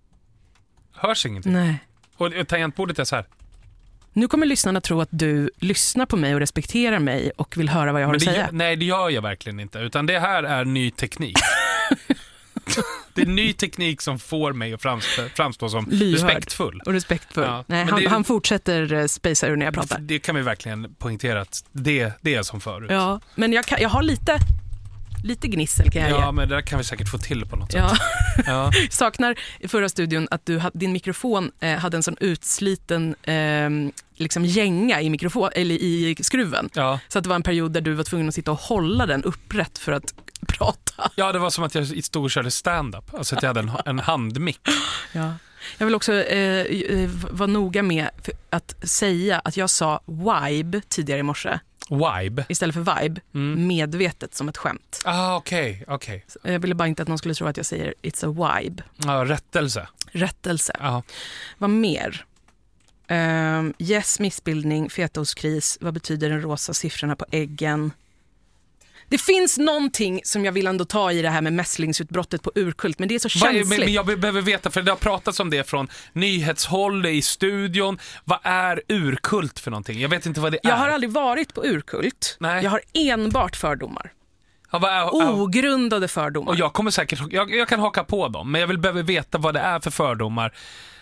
Hörs ingenting. Nej. Och tangentbordet är så här. Nu kommer lyssnarna tro att du lyssnar på mig och respekterar mig och vill höra vad jag har att säga. Nej, det gör jag verkligen inte. Utan det här är ny teknik. Det är ny teknik som får mig att framstå som Lyhörd respektfull. och respektfull. Ja, Nej, men han fortsätter spacea ur när jag pratar. Det kan vi verkligen poängtera att det är som förut. Ja, men jag har lite Lite gnissel kan jag ge. Ja, men det där kan vi säkert få till på något sätt. Ja. Ja. Saknar i förra studion att din mikrofon hade en sån utsliten liksom gänga i mikrofon eller i skruven. Ja. Så att det var en period där du var tvungen att sitta och hålla den upprätt för att prata. Ja, det var som att jag i stor körde stand-up. Alltså att jag hade en handmick. Ja. Jag vill också vara noga med att säga att jag sa vibe tidigare i morse. Vibe? Istället för vibe. Medvetet som ett skämt. Okej. Jag ville bara inte att någon skulle tro att jag säger it's a vibe. Ja, rättelse. Ja. Vad mer? Yes, missbildning, fetaostkris. Vad betyder den rosa siffrorna på äggen? Det finns någonting som jag vill ändå ta i det här med mässlingsutbrottet på Urkult, men det är så känsligt. Men jag behöver veta, för det har pratats om det från nyhetshåll i studion. Vad är Urkult för någonting? Jag vet inte vad det är. Jag har aldrig varit på Urkult. Nej. Jag har enbart fördomar. Ogrundade fördomar. Och jag kommer säkert, jag kan haka på dem, men jag behöver veta vad det är för fördomar.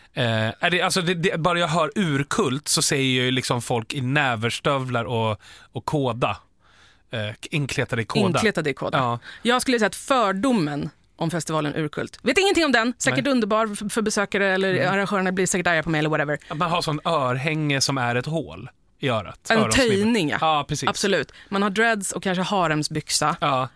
Bara jag hör Urkult så säger ju liksom folk i näverstövlar och koda. Inkletade i koda. Ja. Jag skulle säga att fördomen om festivalen Urkult, vet ingenting om den, säkert underbar för besökare eller arrangörerna blir säkert arga på mig eller whatever. Man har sån örhänge som är ett hål i örat. En töjning, ja, precis. Absolut. Man har dreads och kanske haremsbyxa. Ja.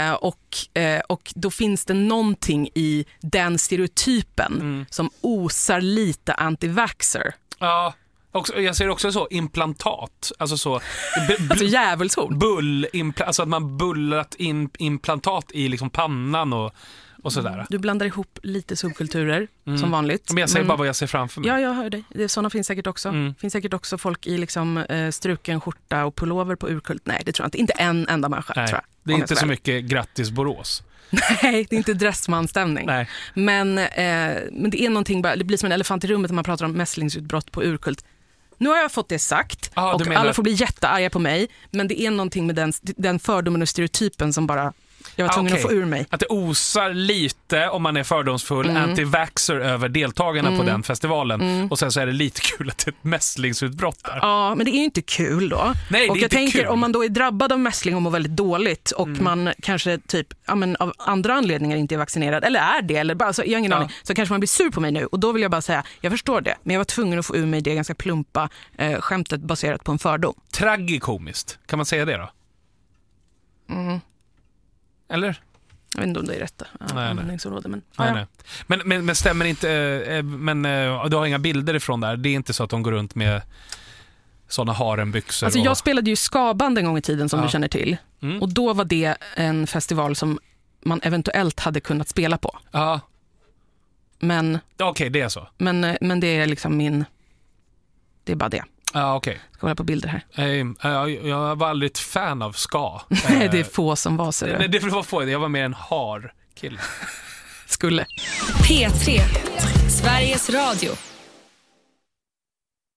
Och då finns det någonting i den stereotypen som osar lite anti-vaxxer. Ja. Jag ser också så implantat, alltså så alltså djävulsord. Alltså att man bullat in implantat i liksom pannan och sådär. Du blandar ihop lite subkulturer som vanligt. Men jag säger bara vad jag ser framför mig. Ja, jag hör dig. Sådana finns säkert också. Finns säkert också folk i liksom struken skjorta och pullover på Urkult. Nej, det tror jag inte. Inte en enda människa, tror jag. Det är inte så mycket grattis Borås. Nej, det är inte dressmanstämning. Nej. Men det är någonting, det blir som en elefant i rummet när man pratar om mässlingsutbrott på Urkult. Nu har jag fått det sagt och alla får bli jättearga på mig, men det är någonting med den fördomen och stereotypen som bara jag var tvungen att få ur mig. Att det osar lite, om man är fördomsfull, anti-vaxxer över deltagarna på den festivalen. Och sen så är det lite kul att det är ett mässlingsutbrott där. Ja, men det är ju inte kul då. Nej, och jag tänker, om man då är drabbad av mässling och mår väldigt dåligt och man kanske typ av andra anledningar inte är vaccinerad, eller är det, eller bara, alltså, jag har ingen aning, så kanske man blir sur på mig nu. Och då vill jag bara säga, jag förstår det, men jag var tvungen att få ur mig det ganska plumpa skämtet baserat på en fördom. Tragikomiskt, kan man säga det då? Eller? Jag vet inte om det är rätt. Men stämmer inte, men du har inga bilder ifrån där. Det är inte så att de går runt med såna harembyxor. Alltså jag spelade ju skaband en gång i tiden som du känner till. Och då var det en festival som man eventuellt hade kunnat spela på. Ja. Men okej, det är så. Men det är liksom det är bara det. Ja, okej. Ska kolla på bilder här. Jag var aldrig ett fan av ska. Nej, det är få som var så. Nej, det var få. Jag var mer en har kille. Skulle. P3, Sveriges Radio.